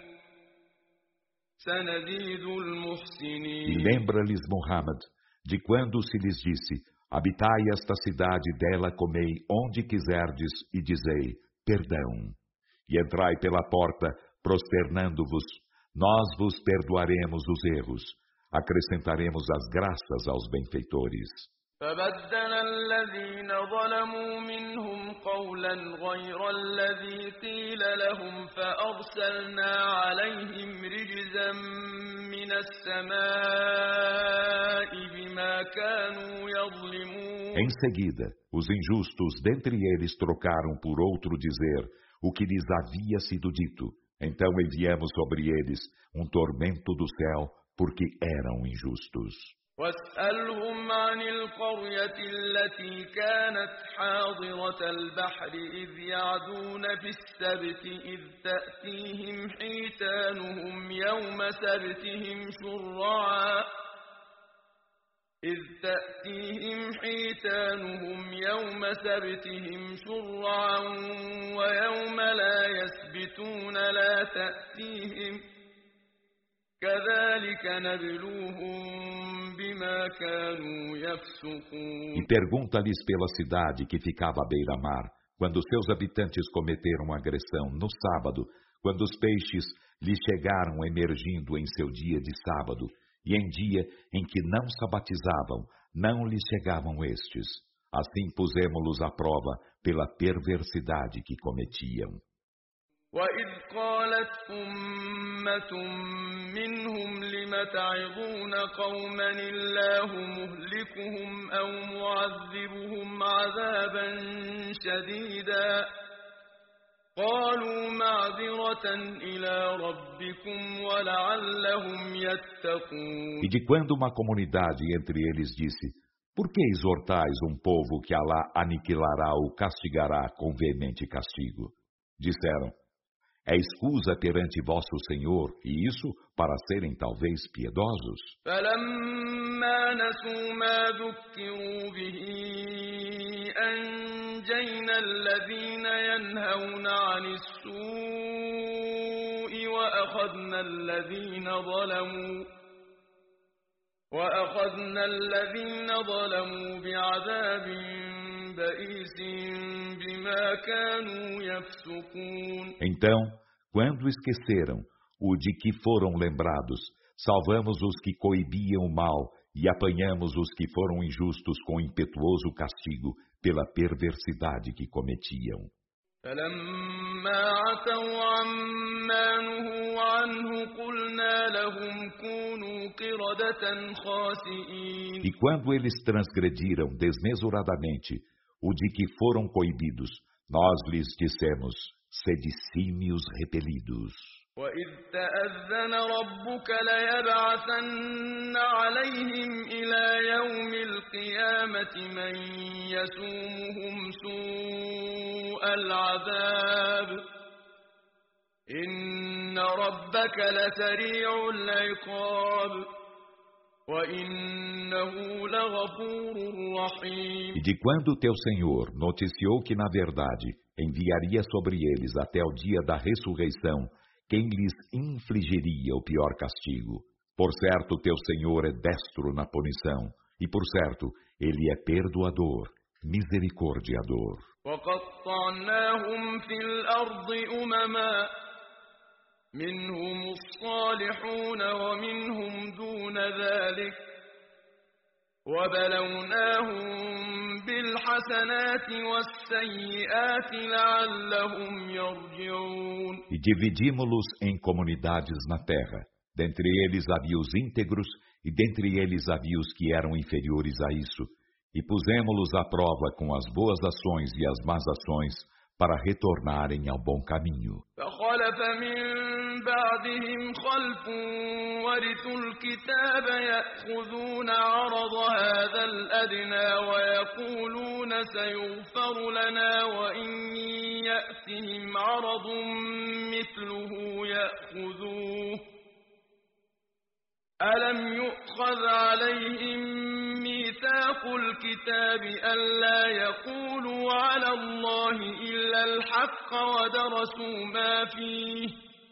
سَنَزِيدُ الْمُحْسِنِينَ. E lembra-lhes Muhammad de quando se lhes disse: Habitai esta cidade, dela comei onde quiserdes, e dizei, perdão. E entrai pela porta, prosternando-vos, nós vos perdoaremos os erros, acrescentaremos as graças aos benfeitores. فبدل الذين ظلموا منهم قولا غير الذي قيل لهم فأرسلنا عليهم رجزا من السماء بما كانوا يظلمون. Em seguida, os injustos dentre eles trocaram por outro dizer o que lhes havia sido dito. Então enviamos sobre eles um tormento do céu, porque eram injustos. واسألهم عن القرية التي كانت حاضرة البحر إذ يعدون في السبت إذ تأتيهم حيتانهم يوم سبتهم شرعا ويوم لا يسبتون لا تأتيهم كذلك نبلوهم بما كانوا يفسقون. E pergunta-lhes pela cidade que ficava à beira-mar, quando seus habitantes cometeram agressão no sábado, quando os peixes lhes chegaram emergindo em seu dia de sábado, e em dia em que não sabatizavam, não lhes chegavam estes. Assim pusemos-los à prova pela perversidade que cometiam. وَإِذْ قَالَتْ أُمَّةٌ مِّنْهُمْ لِمَ تَعِظُونَ قَوْمًا اللَّهُ مُهْلِكُهُمْ أَوْ مُعَذِّبُهُمْ عَذَابًا شَدِيدًا قَالُوا مَعْذِرَةً إِلَىٰ رَبِّكُمْ وَلَعَلَّهُمْ يَتَّقُونَ. E de quando uma comunidade entre eles disse, por que exortais um povo que Alá aniquilará ou castigará com veemente castigo? Disseram, é escusa perante vosso Senhor, e isso para serem talvez piedosos. فَلَمَّا نَسُوا مَا ذُكِّرُوا بِهِ أَنجَيْنَا الَّذِينَ يَنْهَوْنَ عَنِ السُّوءِ وَأَخَذْنَا الَّذِينَ ظَلَمُوا بِعَذَابٍ بَئِيسٍ بِمَا كَانُوا يَفْسُقُونَ. Então, quando esqueceram o de que foram lembrados, salvamos os que coibiam o mal e apanhamos os que foram injustos com impetuoso castigo pela perversidade que cometiam. فَلَمَّا عَتَوْا عَمَّا نُهُوا عَنْهُ قُلْنَا لَهُمْ كُونُوا قِرَدَةً خَاسِئِينَ. E quando eles transgrediram desmesuradamente o de que foram coibidos, nós lhes dissemos, sede símios repelidos. وَإِذْ تَأَذَّنَ رَبُّكَ لَيَبْعَثَنَّ عَلَيْهِمْ إِلَى يَوْمِ الْقِيَامَةِ مَن يَسُومُهُمْ سُوءَ الْعَذَابِ إِنَّ رَبَّكَ لَسَرِيعُ الْعِقَابِ وَإِنَّهُ لَغَفُورٌ رَّحِيمٌ. E de quando teu Senhor noticiou que, na verdade, enviaria sobre eles até o dia da ressurreição quem lhes infligiria o pior castigo. Por certo, teu Senhor é destro na punição, e por certo, Ele é perdoador, misericordiador. وَقَطَّعْنَاهُمْ فِي الْأَرْضِ أُمَمًا مِّنْهُمُ الصَّالِحُونَ وَمِنْهُمْ دُونَ ذَلِكَ وَبَلَوْنَاهُم بِالْحَسَنَاتِ وَالسَّيِّئَاتِ لَعَلَّهُمْ يَرْجِعُونَ. E dividimos-los em comunidades na terra. Dentre eles havia os íntegros, e dentre eles havia os que eram inferiores a isso. E pusemos-los à prova com as boas ações e as más ações, para retornarem ao bom caminho. فَخَلَفَ مِن بَعْدِهِمْ خَلْفٌ وَرِثُوا الْكِتَابَ يَأْخُذُونَ عَرَضَ هَٰذَا الْأَدْنَىٰ وَيَقُولُونَ سَيُغْفَرُ لَنَا وَإِن يَأْتِهِمْ عَرَضٌ مِّثْلُهُ يَأْخُذُوهُ أَلَمْ يُؤْخَذْ عَلَيْهِم مِّيثَاقُ الْكِتَابِ أَلَّا يَقُولُوا عَلَى اللَّهِ إِلَّا الْحَقَّ وَدَرَسُوا مَا فِيهِ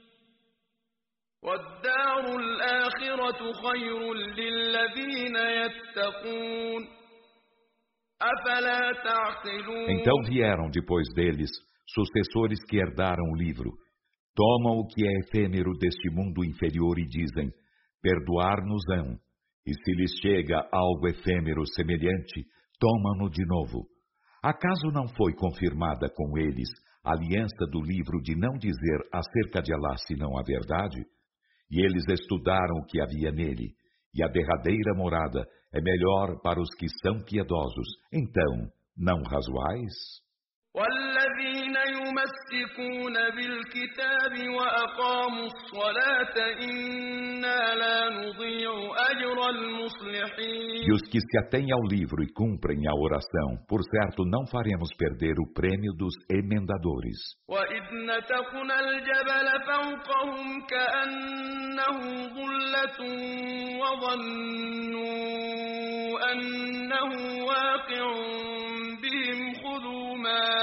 وَالدَّارُ الْآخِرَةُ خَيْرٌ لِّلَّذِينَ يَتَّقُونَ أفلا تعقلون Então vieram depois deles sucessores que herdaram o livro, tomam o que é efêmero deste mundo inferior e dizem: perdoar-nos-ão. E se lhes chega algo efêmero semelhante, tomam-no de novo. Acaso não foi confirmada com eles a aliança do livro de não dizer acerca de Alá senão a verdade? E eles estudaram o que havia nele, e a derradeira morada é melhor para os que são piedosos. Então, não razoais? والذين يمسكون بالكتاب وأقاموا الصلاة إنا لا نضيع أجر المصلحين E os que se atêm ao livro e cumprem a oração, por certo não faremos perder o prêmio dos emendadores. وإذ نتقنا الجبل فوقهم كأنه ظلة وظنوا أنه واقع بهم خذوا ما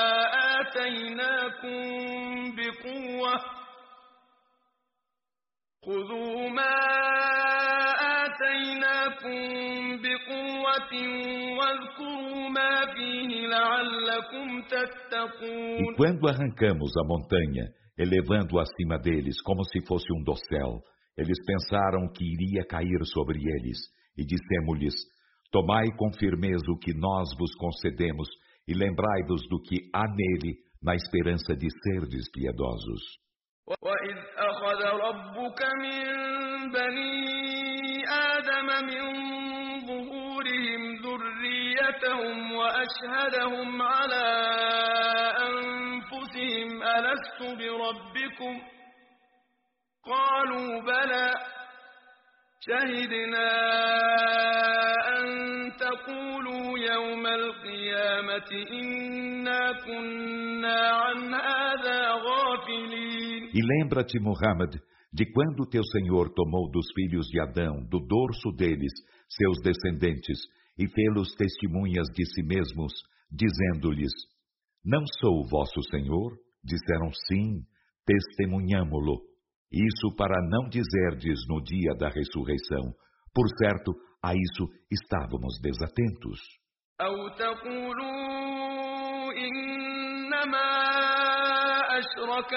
آتيناكم بقوة واذكروا ما فيه لعلكم تتقون. E quando arrancamos a montanha, elevando acima deles como se fosse um dossel, eles pensaram que iria cair sobre eles, e dissemos-lhes: tomai com firmeza o que nós vos concedemos, e lembrai-vos do que há nele, na esperança de serdes piedosos. وَإِذْ أَخَذَ رَبُّكَ مِنْ بَنِي آدَمَ مِنْ ظُهُورِهِمْ ذُرِّيَّتَهُمْ وَأَشْهَدَهُمْ عَلَى أَنْفُسِهِمْ أَلَسْتُ بِرَبِّكُمْ قَالُوا بَلَى شَهِدْنَا أَنْ تَقُولُوا يَوْمَ الْقِيَامَةِ إِنَّا كُنَّا عَنْ هَذَا غَافِلِينَ. E lembra-te, Muhammad, de quando teu Senhor tomou dos filhos de Adão, do dorso deles, seus descendentes, e fê-los testemunhas de si mesmos, dizendo-lhes: não sou vosso Senhor? Disseram: sim, testemunhamo-lo. Isso para não dizerdes no dia da ressurreição: por certo, a isso estávamos desatentos. أَوْ تَقُولُوا إِنَّمَا أَشْرَكَ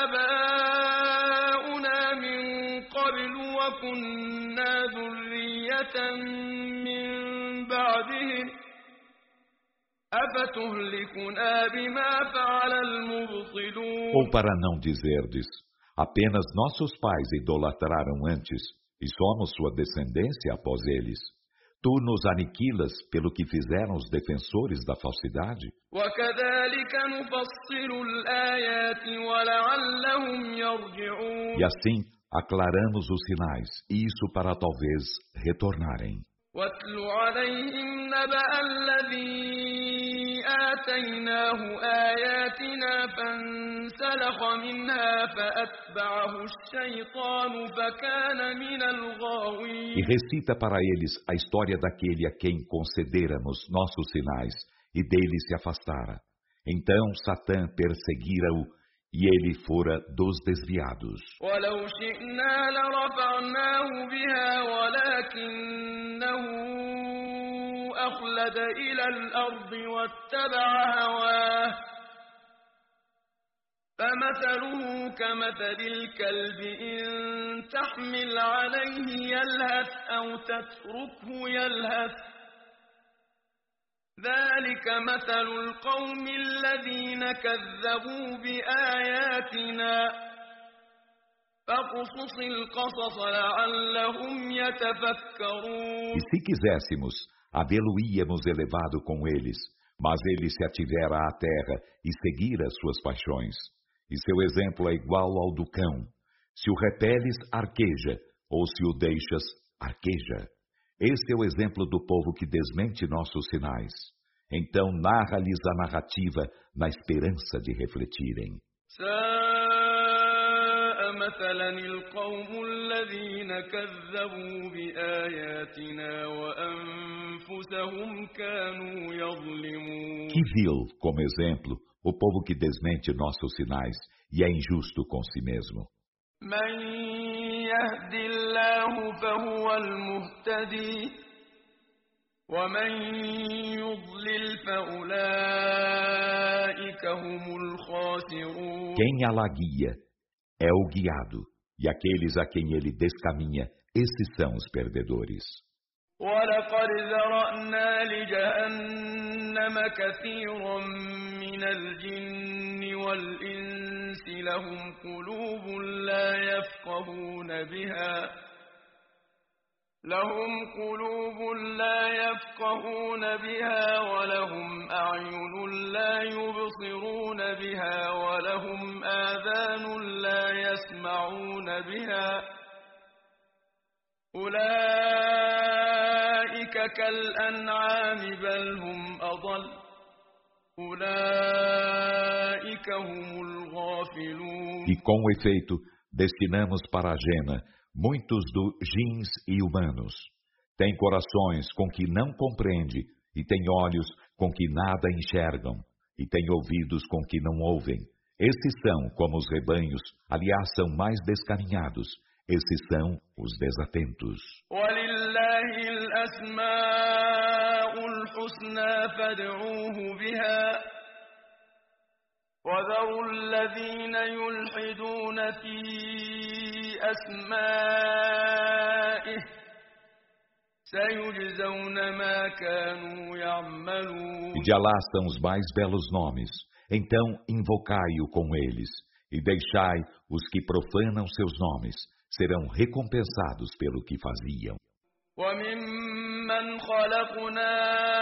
آبَاؤُنَا مِنْ قَبْلُ وَكُنَّا ذُرِّيَّةً مِنْ بَعْدِهِمْ أَفَتُهْلِكُنَا بِمَا فَعَلَ الْمُبْطِلُونَ. Ou para não dizerdes: apenas nossos pais idolatraram antes, e somos sua descendência após eles. Tu nos aniquilas pelo que fizeram os defensores da falsidade? وَكَذَلِكَ نُفَصِّلُ الْآيَاتِ وَلَعَلَّهُمْ يَرْجِعُونَ. E assim aclaramos os sinais, isso para talvez retornarem. وَاتْلُ عَلَيْهِمْ نَبَأَ الَّذِي آتَيْنَاهُ آيَاتِنَا فَانسَلَخَ مِنْهَا فَأَتْبَعَهُ الشَّيْطَانُ فَكَانَ مِنَ الْغَاوِينَ. E recita para eles a história daquele a quem concederamos nossos sinais, e dele se afastara. Então Satã perseguira-o, e ele fora dos desviados. وَلَوْ شِئْنَا لَرَفَعْنَاهُ بِهَا وَلَكِنَّهُ أَخْلَدَ إِلَى الْأَرْضِ وَاتَّبَعَ هَوَاهُ فَمَثَلُهُ كَمَثَلِ الْكَلْبِ إِنْ تَحْمِلْ عَلَيْهِ يَلْهَثْ أَوْ تَتْرُكْهُ يَلْهَث ذَلِكَ مَثَلُ الْقَوْمِ الَّذِينَ كَذَّبُوا بِآيَاتِنَا فَاقْصُصِ الْقَصَصَ لَعَلَّهُمْ يَتَفَكَّرُونَ. E se quiséssemos, havê-lo-íamos elevado com eles, mas ele se ativera à terra e seguira suas paixões. E seu exemplo é igual ao do cão. Se o repeles, arqueja, ou se o deixas, arqueja. Este é o exemplo do povo que desmente nossos sinais. Então narra-lhes a narrativa na esperança de refletirem. سَاءَ مَثَلًا الْقَوْمُ الَّذِينَ كَذَّبُوا بِآيَاتِنَا وَأَنفُسَهُمْ كَانُوا يَظْلِمُونَ. Que vil, como exemplo, o povo que desmente nossos sinais e é injusto com si mesmo. مَنْ يَهْدِ اللَّهُ فَهُوَ الْمُهْتَدِي ومن يضلل فأولئك هم الخاسرون. Quem Allah guia é o guiado, e aqueles a quem ele descaminha, esses são os perdedores. ولقد ذرأنا لجهنم كثيرا من الجن والإنس لهم قلوب لا يفقهون بها ولهم أعين لا يبصرون بها ولهم آذان لا يسمعون بها أولئك كالأنعام بل هم أضل أولئك هم الغافلون. E com efeito, destinamos para a Jena muitos dos jins e humanos. Tem corações com que não compreende, e tem olhos com que nada enxergam, e tem ouvidos com que não ouvem. Esses são como os rebanhos, aliás, são mais descaminhados. Esses são os desatentos. وَلِلَّهِ الْأَسْمَاءُ الْحُسْنَى فَادْعُوهُ بِهَا وَذَرُوا الَّذِينَ يُلْحِدُونَ فِي أَسْمَائِهِ سَيُجْزَوْنَ مَا كَانُوا يَعْمَلُونَ. E de Alá são os mais belos nomes. Então invocai-o com eles, e deixai os que profanam seus nomes. Serão recompensados pelo que faziam. وَمِمَّنْ خَلَقْنَا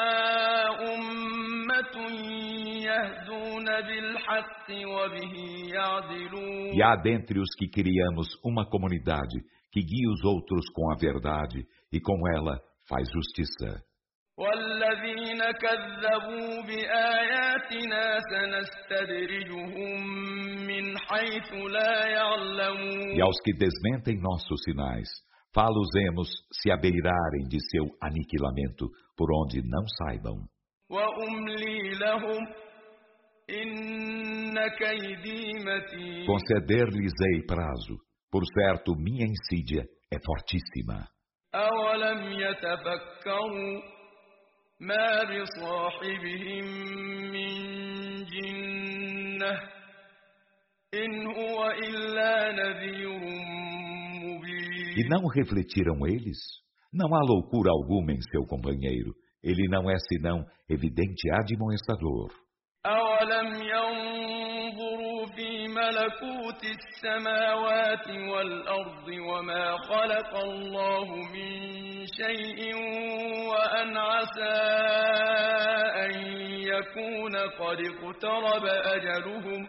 أُمَّةٌ يَهْدُونَ بِالْحَقِّ وَبِهِ يَعْدِلُونَ. E há dentre os que criamos uma comunidade que guia os outros com a verdade e com ela faz justiça. وَالَّذِينَ كَذَّبُوا بِآيَاتِنَا سَنَسْتَدْرِجُهُم مِّنْ حَيْثُ لَا يَعْلَمُونَ. E aos que desmentem nossos sinais, fá-los-emos se abeirarem de seu aniquilamento, por onde não saibam. وَأُمْلِي لَهُمْ إِنَّ كَيْدِي مَتِينٌ. Conceder-lhes-ei prazo, por certo minha insídia é fortíssima. أَوَلَمْ يَتَفَكَّرُوا ما بصاحبهم من جنة إن هو إلا نذير مبين. E não refletiram eles? Não há loucura alguma em seu companheiro. Ele não é senão evidente admoestador. أَوَلَمْ يَنظُرُوا فِي مَلَكُوتِ السَّمَاوَاتِ وَالْأَرْضِ وَمَا خَلَقَ اللَّهُ مِن شَيْءٍ وَأَنْ عَسَىٰ أَن يَكُونَ قَدِ اقْتَرَبَ أَجَلُهُمْ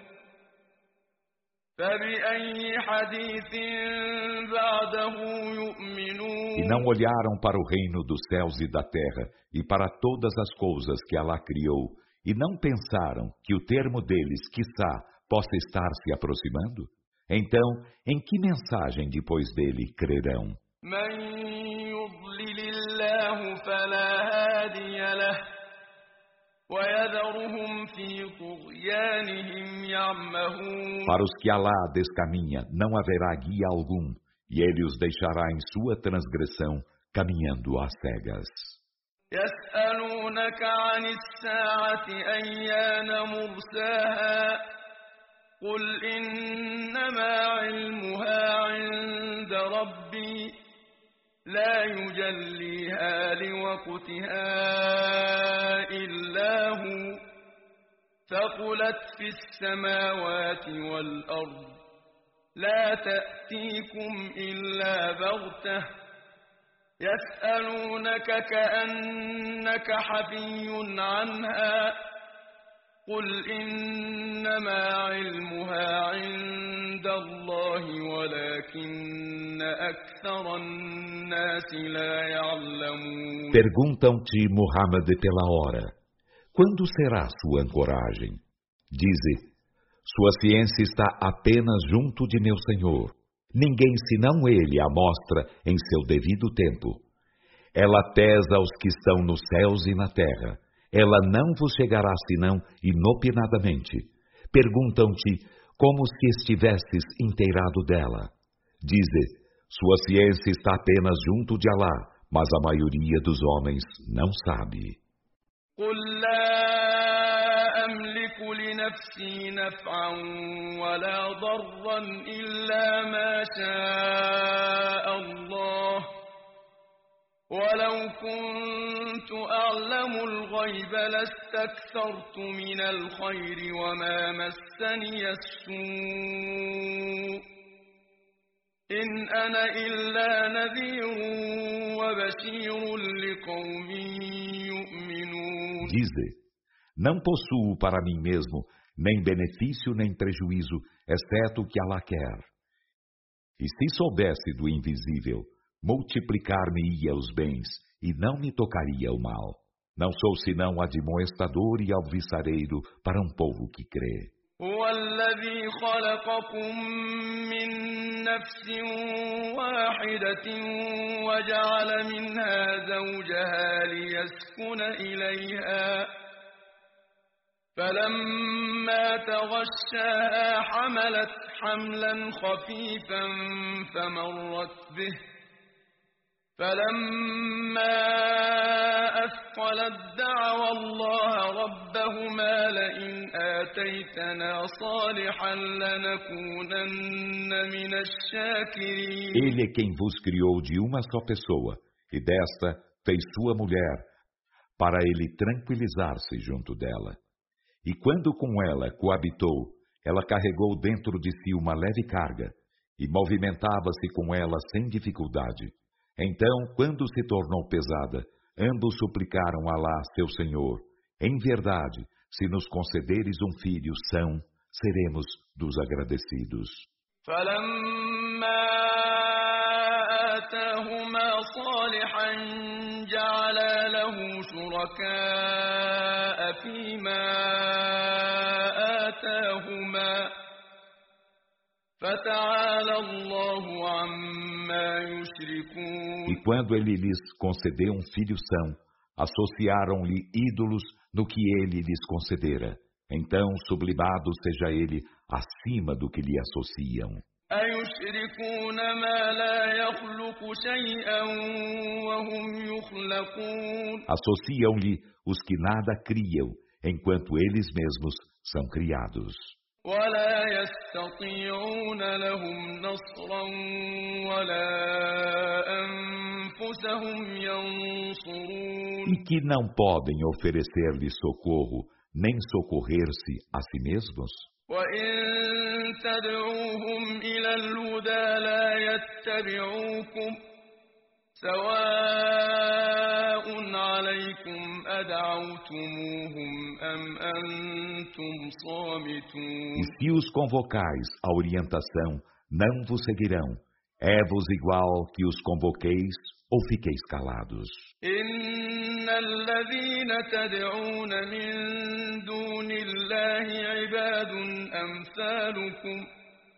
فَبِأَيِّ حَدِيثٍ بَعْدَهُ يُؤْمِنُونَ. E não olharam para o reino dos céus e da terra e para todas as coisas que Allah criou, e não pensaram que o termo deles, quiçá, possa estar se aproximando? Então, em que mensagem depois dele crerão? مَن يُضْلِلِ اللَّهُ فَلَا هَادِيَ لَهُ وَيَذَرُهُمْ فِي طُغْيَانِهِمْ يَعْمَهُونَ. Para os que Allah descaminha, não haverá guia algum, e ele os deixará em sua transgressão, caminhando às cegas. يسألونك عن الساعة أيان مرساها قل إنما علمها عند ربي لا يجليها لوقتها إلا هو ثقلت في السماوات والأرض لا تأتيكم إلا بغتة يسألونك كأنك حفي عنها قل إنما علمها عند الله ولكن أكثر الناس لا يعلمون. Perguntam-te, Muhammad, pela hora. Quando será sua ancoragem? Dize, sua ciência está apenas junto de meu Senhor. Ninguém senão Ele a mostra em seu devido tempo. Ela pesa os que estão nos céus e na terra. Ela não vos chegará senão inopinadamente. Perguntam-te como se estivesses inteirado dela. Dize, sua ciência está apenas junto de Alá, mas a maioria dos homens não sabe. قل لا أملك لنفسي نفعا ولا ضرا إلا ما شاء الله ولو كنت أعلم الغيب لاستكثرت من الخير وما مسني السوء إن أنا إلا نذير وبشير لقوم يؤمنون. Dize, não possuo para mim mesmo nem benefício nem prejuízo, exceto o que Allah quer. E se soubesse do invisível, multiplicar-me-ia os bens, e não me tocaria o mal. Não sou senão admoestador e alvissareiro para um povo que crê. هو الذي خلقكم من نفس واحدة وجعل منها زوجها ليسكن إليها فلما تغشاها حملت حملا خفيفا فمرت به فلما أثقلت دعوا الله ربهما لئن آتيتنا صالحا لنكونن من الشاكرين. Ele é quem vos criou de uma só pessoa, e desta fez sua mulher, para ele tranquilizar-se junto dela. E quando com ela coabitou, ela carregou dentro de si uma leve carga, e movimentava-se com ela sem dificuldade. Então, quando se tornou pesada, ambos suplicaram a Alá, seu Senhor: em verdade, se nos concederes um filho são, seremos dos agradecidos. فلما آتاهما صالحا جعلا له شركاء فيما آتاهما فتعالى الله عما يشركون. E quando ele lhes concedeu um filho são, associaram-lhe ídolos no que ele lhes concedera. Então, sublimado seja ele acima do que lhe associam. أيشركون ما لا يخلق شيئا وهم يخلقون. Associam-lhe os que nada criam, enquanto eles mesmos são criados. ولا يستطيعون لهم نصرا ولا أنفسهم ينصرون. E que não podem oferecer-lhe socorro, nem socorrer-se a si mesmos. وإن تدعوهم إلى الهدى لا يتبعوكم سواء عليكم أدعوتموهم أم أنتم صامتون. E se os convocais à orientação, não vos seguirão. É-vos igual que os convoqueis ou fiqueis calados. إن الذين تدعون من دون الله عباد أمثالكم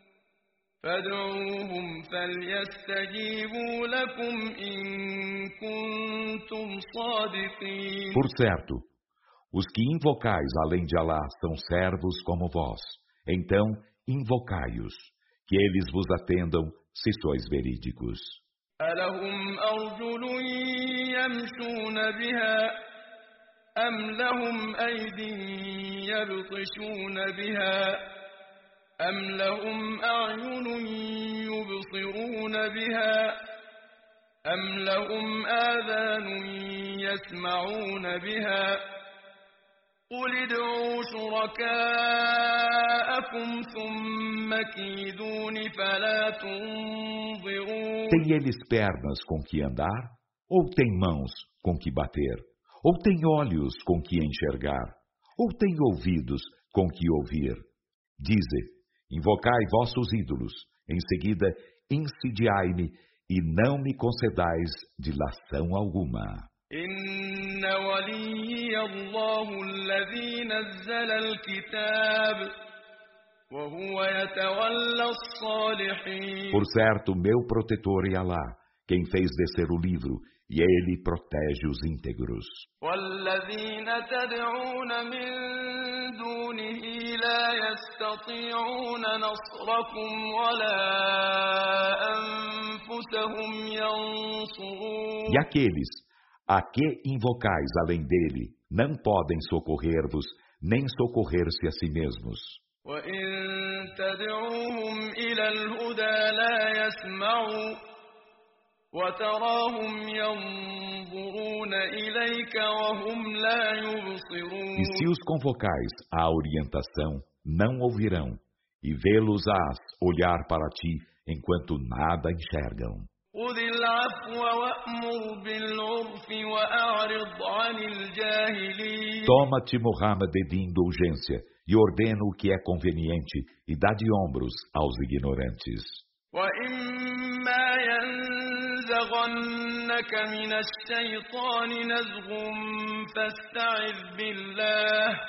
فادعوهم فليستجيبوا لكم إن كنتم صادقين. Por certo, os que invocais além de Alá são servos como vós. Então, invocai-os, que eles vos atendam se sois verídicos. ألهم أرجل يمشون بها أم لهم أيد يبطشون بها أم لهم أعين يبصرون بها أم لهم آذان يسمعون بها قل ادعوا شركاءكم ثم كيدون فلا تنظرون. Tem eles pernas com que andar? Ou tem mãos com que bater? Ou tem olhos com que enxergar? Ou tem ouvidos com que ouvir? Dize, invocai vossos ídolos, em seguida insidiai-me e não me concedais dilação alguma. إن وليي الله الذي نزل الكتاب وهو يتولى الصالحين. Por certo, meu protetor é Alá, quem fez descer o livro, e ele protege os íntegros. والذين تدعون من دونه لا يستطيعون نصركم ولا أنفسهم ينصرون. E aqueles a que invocais além dele não podem socorrer-vos, nem socorrer-se a si mesmos. وإن تدعوهم إلى الهدى لا يسمعوا وتراهم ينظرون إليك وهم لا يبصرون. E se os convocais à orientação, não ouvirão, e vê-los-ás olhar para ti, enquanto nada enxergam. خذ العفو وأمر بالعرف وأعرض عن الجاهلين. Toma-te, Muhammad, de indulgência, e ordena o que é conveniente, e dá de ombros aos ignorantes. وإما ينزغنك من الشيطان نزغ فاستعذ بالله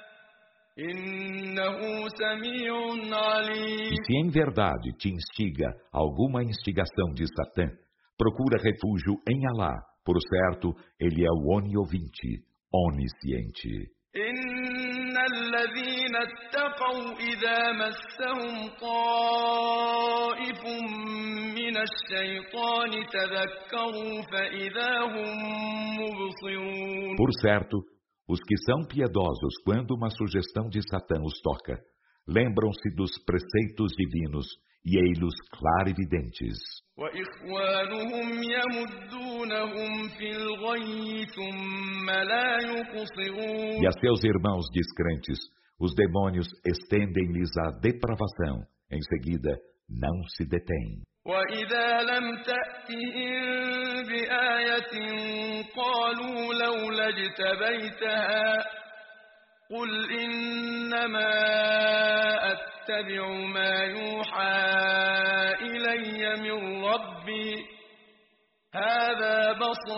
إنه سميع عليم. E se em verdade te instiga alguma instigação de Satã, procura refúgio em Alá, por certo, ele é o oniovinte, onisciente. إن الذين اتقوا إذا مسهم طائف من الشيطان تذكروا فإذا هم مبصرون. Por certo, os que são piedosos quando uma sugestão de Satã os toca, lembram-se dos preceitos divinos e ei-los clarividentes. وإخوانهم يمدونهم في الغي ثم لا يقصرون. E a seus irmãos descrentes, os demônios estendem-lhes a depravação, em seguida não se detêm. وإذا لم تأتهم بآية قالوا لولا اجتبيتها قل إنما أتبع ما يوحى إلي من ربي هذا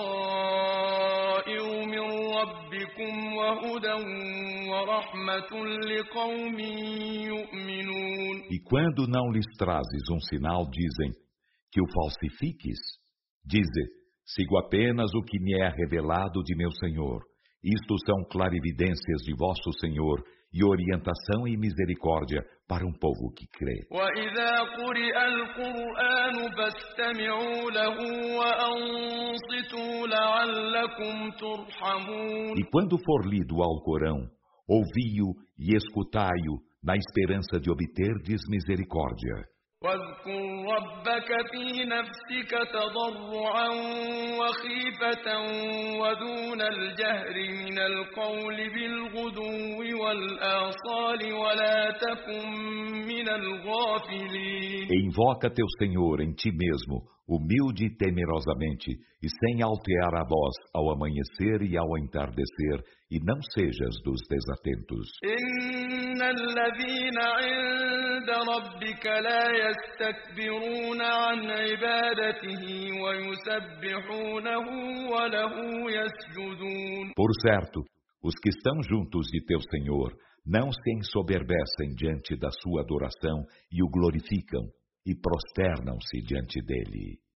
بصائر من ربكم وهدى ورحمة لقوم يؤمنون. E quando não lhes trazes um sinal, dizem que o falsifiques. Dize, sigo apenas o que me é revelado de meu Senhor. Isto são clarividências de vosso Senhor e orientação e misericórdia para um povo que crê. وَإِذَا قُرِئَ الْقُرْآنُ فَاسْتَمِعُوا لَهُ وَأَنصِتُوا لَعَلَّكُمْ تُرْحَمُونَ. E quando for lido ao Corão, ouvi-o e escutai-o na esperança de obterdes misericórdia. واذكر ربك في نفسك تضرعا وخيفة ودون الجهر من القول بالغدو والآصال ولا تكن من الغافلين. E invoca teu Senhor em ti mesmo, humilde e temerosamente, e sem altear a voz ao amanhecer e ao entardecer, e não sejas dos desatentos. إن الذين عند ربك لا يستكبرون عن عبادته ويسبحونه وله يسجدون. Por certo, os que estão juntos de teu Senhor não se ensoberbecem diante da sua adoração e o glorificam e prosternam-se diante dele.